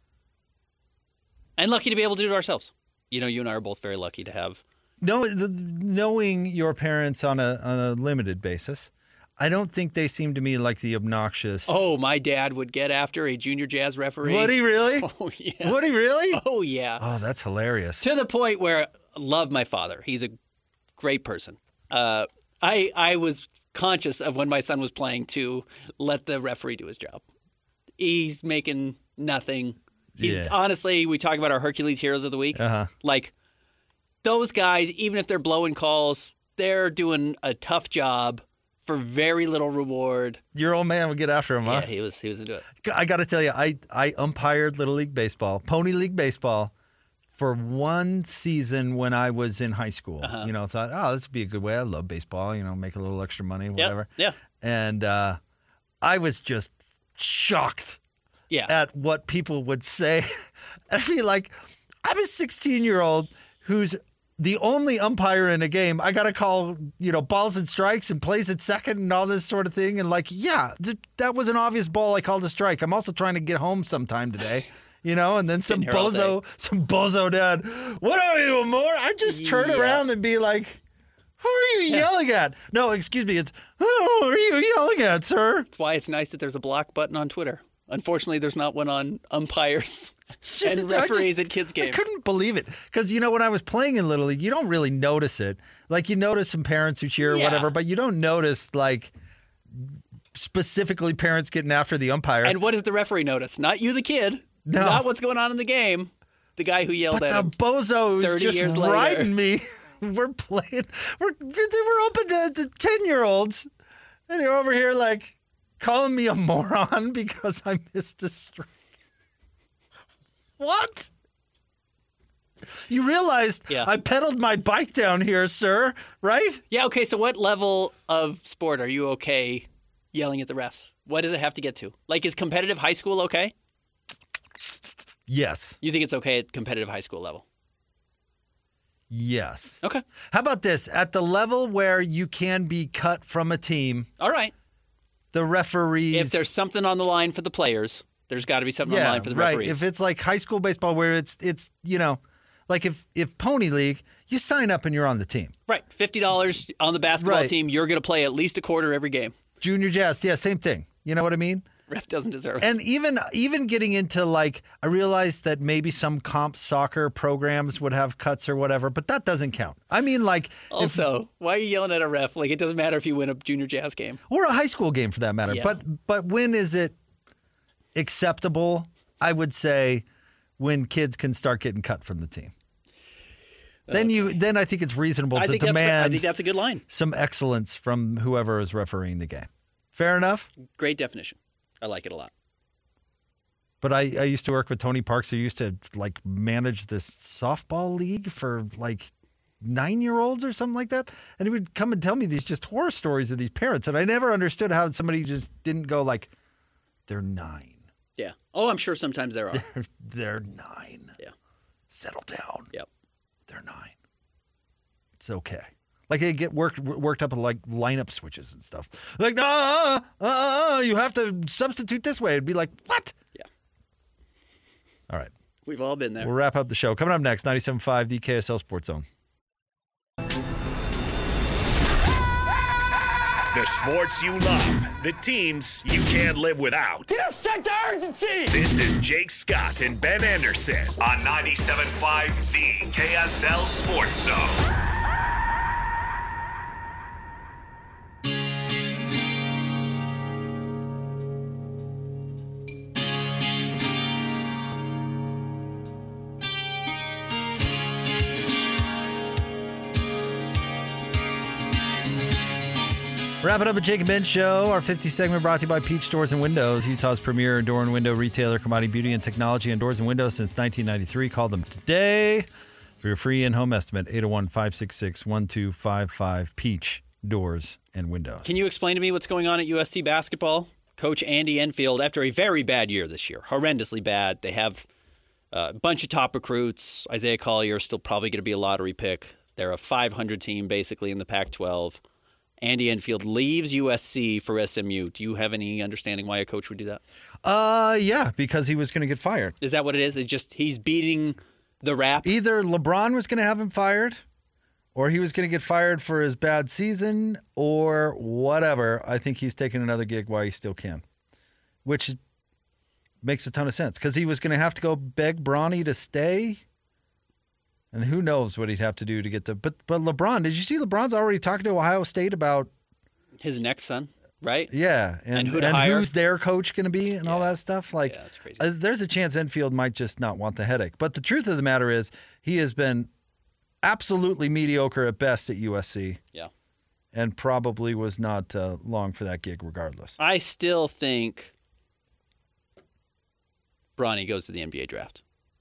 And lucky to be able to do it ourselves. You know, you and I are both very lucky to have. No, the, knowing your parents on a on a limited basis, I don't think they seem to me like the obnoxious. Oh, my dad would get after a junior jazz referee. Would he really? Oh, yeah. Would he really? Oh, yeah. Oh, that's hilarious. To the point where I love my father. He's a great person. Uh, I I was conscious of when my son was playing to let the referee do his job. He's making nothing. He's Yeah. honestly, we talk about our Hercules Heroes of the Week. Uh-huh. Like those guys, even if they're blowing calls, they're doing a tough job for very little reward. Your old man would get after him, huh? Yeah, he was he was into it. I got to tell you, I, I umpired Little League Baseball, Pony League Baseball, for one season when I was in high school. Uh-huh. You know, thought, oh, this would be a good way. I love baseball, you know, make a little extra money, whatever. Yeah. And uh, I was just shocked Yeah. at what people would say. I mean, like, I'm a sixteen-year-old who's the only umpire in a game. I got to call, you know, balls and strikes and plays at second and all this sort of thing. And like, yeah, th- that was an obvious ball. I called a strike. I'm also trying to get home sometime today, you know, and then some Been here all bozo, some bozo dad, what are you, Amore? I just turn Yeah. around and be like, who are you yelling at? No, excuse me. It's, who are you yelling at, sir? That's why it's nice that there's a block button on Twitter. Unfortunately, there's not one on umpires and I referees just- at kids' games. I couldn't believe it. Because, you know, when I was playing in Little League, you don't really notice it. Like, you notice some parents who cheer or Yeah. whatever, but you don't notice, like, specifically parents getting after the umpire. And what does the referee notice? Not you, the kid. No. Not what's going on in the game. The guy who yelled but at the him. bozo who's thirty just years later. riding me. We're playing. We're, we're open to, to ten-year-olds. And you're over here, like, calling me a moron because I missed a strike. What? You realized Yeah. I pedaled my bike down here, sir, right? Yeah, okay, so what level of sport are you okay yelling at the refs? What does it have to get to? Like, is competitive high school okay? Yes. You think it's okay at competitive high school level? Yes. Okay. How about this? At the level where you can be cut from a team, All right. the referees. If there's something on the line for the players, there's got to be something on yeah, the line for the right. referees. If it's like high school baseball where it's it's you know, like if if Pony League, you sign up and you're on the team. Right. fifty dollars on the basketball Right. team, you're going to play at least a quarter every game. Junior Jazz, yeah, same thing. You know what I mean? Ref doesn't deserve it. And even even getting into like, I realized that maybe some comp soccer programs would have cuts or whatever, but that doesn't count. I mean, like, if- Also, why are you yelling at a ref? Like, it doesn't matter if you win a junior jazz game. or a high school game for that matter. Yeah. But but when is it acceptable? I would say when kids can start getting cut from the team. Then you then I think it's reasonable I to think, that's, fair. I demand think that's a good line. some excellence from whoever is refereeing the game. Fair enough? Great definition. I like it a lot. But I, I used to work with Tony Parks, who used to like manage this softball league for like nine-year-olds or something like that. And he would come and tell me these just horror stories of these parents. And I never understood how somebody just didn't go like, they're nine. Yeah. Oh, I'm sure sometimes there are. They're, they're nine. Yeah. Settle down. Yep. They're nine. It's okay. Like they get worked worked up with like lineup switches and stuff. Like, no, uh, uh, uh, you have to substitute this way. It'd be like, what? Yeah. All right. We've all been there. We'll wrap up the show. Coming up next, ninety-seven point five, the K S L Sports Zone. The sports you love, the teams you can't live without. Get a sense of urgency! This is Jake Scott and Ben Anderson on ninety-seven point five, the K S L Sports Zone. Wrapping up a Jake and Ben show. Our fiftieth segment brought to you by Peach Doors and Windows, Utah's premier door and window retailer, combining beauty and technology and doors and windows since nineteen ninety-three. Call them today for your free in-home estimate, eight oh one, five six six, one two five five, Peach Doors and Windows. Can you explain to me what's going on at U S C basketball? Coach Andy Enfield, after a very bad year this year, horrendously bad. They have a bunch of top recruits. Isaiah Collier is still probably going to be a lottery pick. They're a five hundred team basically in the Pac twelve. Andy Enfield leaves U S C for S M U. Do you have any understanding why a coach would do that? Uh, yeah, because he was going to get fired. Is that what it is? It's just he's beating the rap? Either LeBron was going to have him fired, or he was going to get fired for his bad season, or whatever. I think he's taking another gig while he still can, which makes a ton of sense because he was going to have to go beg Bronny to stay. And who knows what he'd have to do to get the. But but LeBron, did you see LeBron's already talking to Ohio State about His next son, right? yeah, and, And who to hire? who's their coach going to be and all that stuff? Like, Yeah, that's crazy. uh, there's a chance Enfield might just not want the headache. But the truth of the matter is, he has been absolutely mediocre at best at U S C. Yeah. And probably was not uh, long for that gig, regardless. I still think Bronny goes to the N B A draft.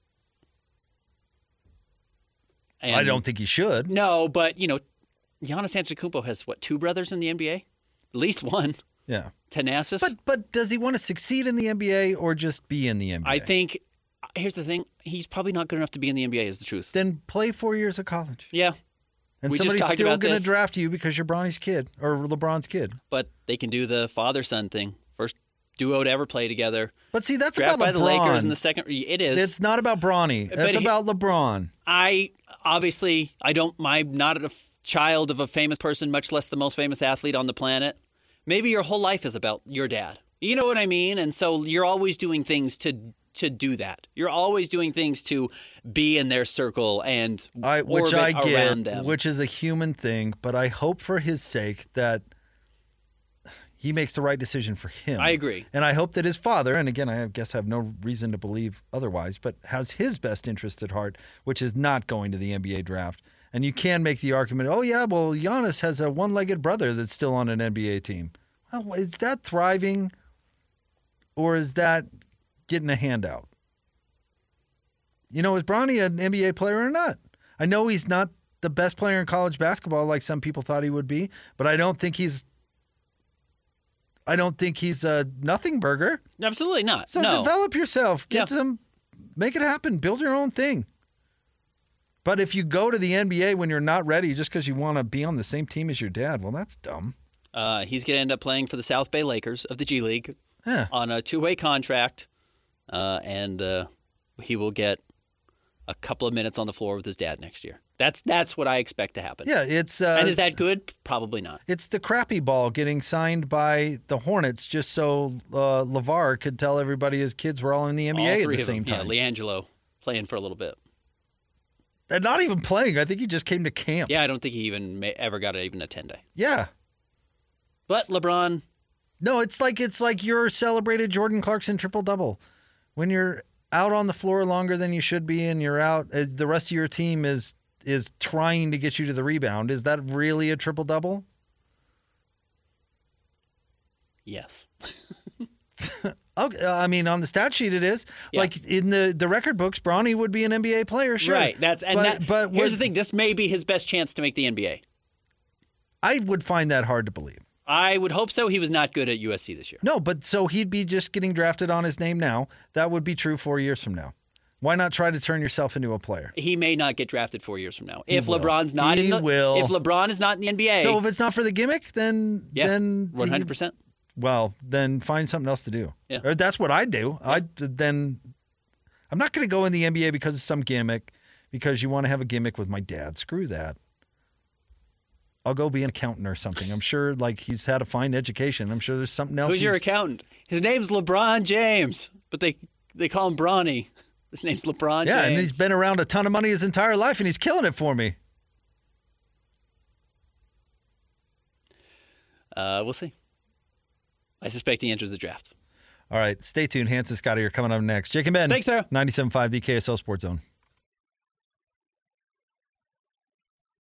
And I don't think he should. No, but, you know, Giannis Antetokounmpo has, what, two brothers in the N B A? At least one. Yeah. Thanasis. But but does he want to succeed in the N B A or just be in the N B A? I think, here's the thing, he's probably not good enough to be in the N B A is the truth. Then play four years of college. Yeah. And We just somebody's talked still about going to this. draft you because you're Bronny's kid or LeBron's kid. But they can do the father-son thing. First duo to ever play together. But see, that's Draft about by LeBron. the Lakers in the second. It is. It's not about Bronny. But It's he- about LeBron. I obviously I don't. I'm not a f- child of a famous person, much less the most famous athlete on the planet. Maybe your whole life is about your dad. You know what I mean? And so you're always doing things to to do that. You're always doing things to be in their circle and I, which orbit I around get, them. which is a human thing, but I hope for his sake that he makes the right decision for him. I agree. And I hope that his father, and again, I guess I have no reason to believe otherwise, but has his best interest at heart, which is not going to the N B A draft. And you can make the argument, oh, yeah, well, Giannis has a one-legged brother that's still on an N B A team. Well, is that thriving or is that getting a handout? You know, is Bronny an N B A player or not? I know he's not the best player in college basketball like some people thought he would be, but I don't think he's I don't think he's a nothing burger. Absolutely not. So no. develop yourself. Get Yeah. some make it happen. Build your own thing. But if you go to the N B A when you're not ready just because you want to be on the same team as your dad, well, that's dumb. Uh, he's going to end up playing for the South Bay Lakers of the G League Yeah. on a two-way contract, uh, and uh, he will get a couple of minutes on the floor with his dad next year. That's that's what I expect to happen. Yeah, it's uh, and is that good? Probably not. It's the crappy ball getting signed by the Hornets just so uh, LeVar could tell everybody his kids were all in the N B A All at three the of same them. time. Yeah, LiAngelo playing for a little bit. And not even playing. I think he just came to camp. Yeah, I don't think he even may, ever got even a ten-day. Yeah. But LeBron, No, it's like it's like your celebrated Jordan Clarkson triple-double. When you're out on the floor longer than you should be and you're out, uh, the rest of your team is is trying to get you to the rebound. Is that really a triple-double? yes. Okay, I mean, on the stat sheet it is. Yeah. Like in the, the record books, Bronny would be an N B A player, sure. Right. That's and but, that, but here's would- the thing. This may be his best chance to make the N B A. I would find that hard to believe. I would hope so. He was not good at U S C this year. No, but so he'd be just getting drafted on his name now. That would be true four years from now. Why not try to turn yourself into a player? He may not get drafted four years from now. He if will. LeBron's not He in the will. if LeBron is not in the N B A. So if it's not for the gimmick, then yeah, then one hundred percent. Well, then find something else to do. Yeah. Or that's what I'd do. I then I'm not going to go in the N B A because of some gimmick, because you want to have a gimmick with my dad. Screw that. I'll go be an accountant or something. I'm sure like he's had a fine education. I'm sure there's something else. Who's your he's- accountant? His name's LeBron James, but they they call him Bronny. His name's LeBron Yeah, James. and he's been around a ton of money his entire life, and he's killing it for me. Uh, we'll see. I suspect he enters the draft. All right, stay tuned. Hanson Scotty are coming up next. Jake and Ben. Thanks, Sarah. ninety-seven point five, the K S L Sports Zone.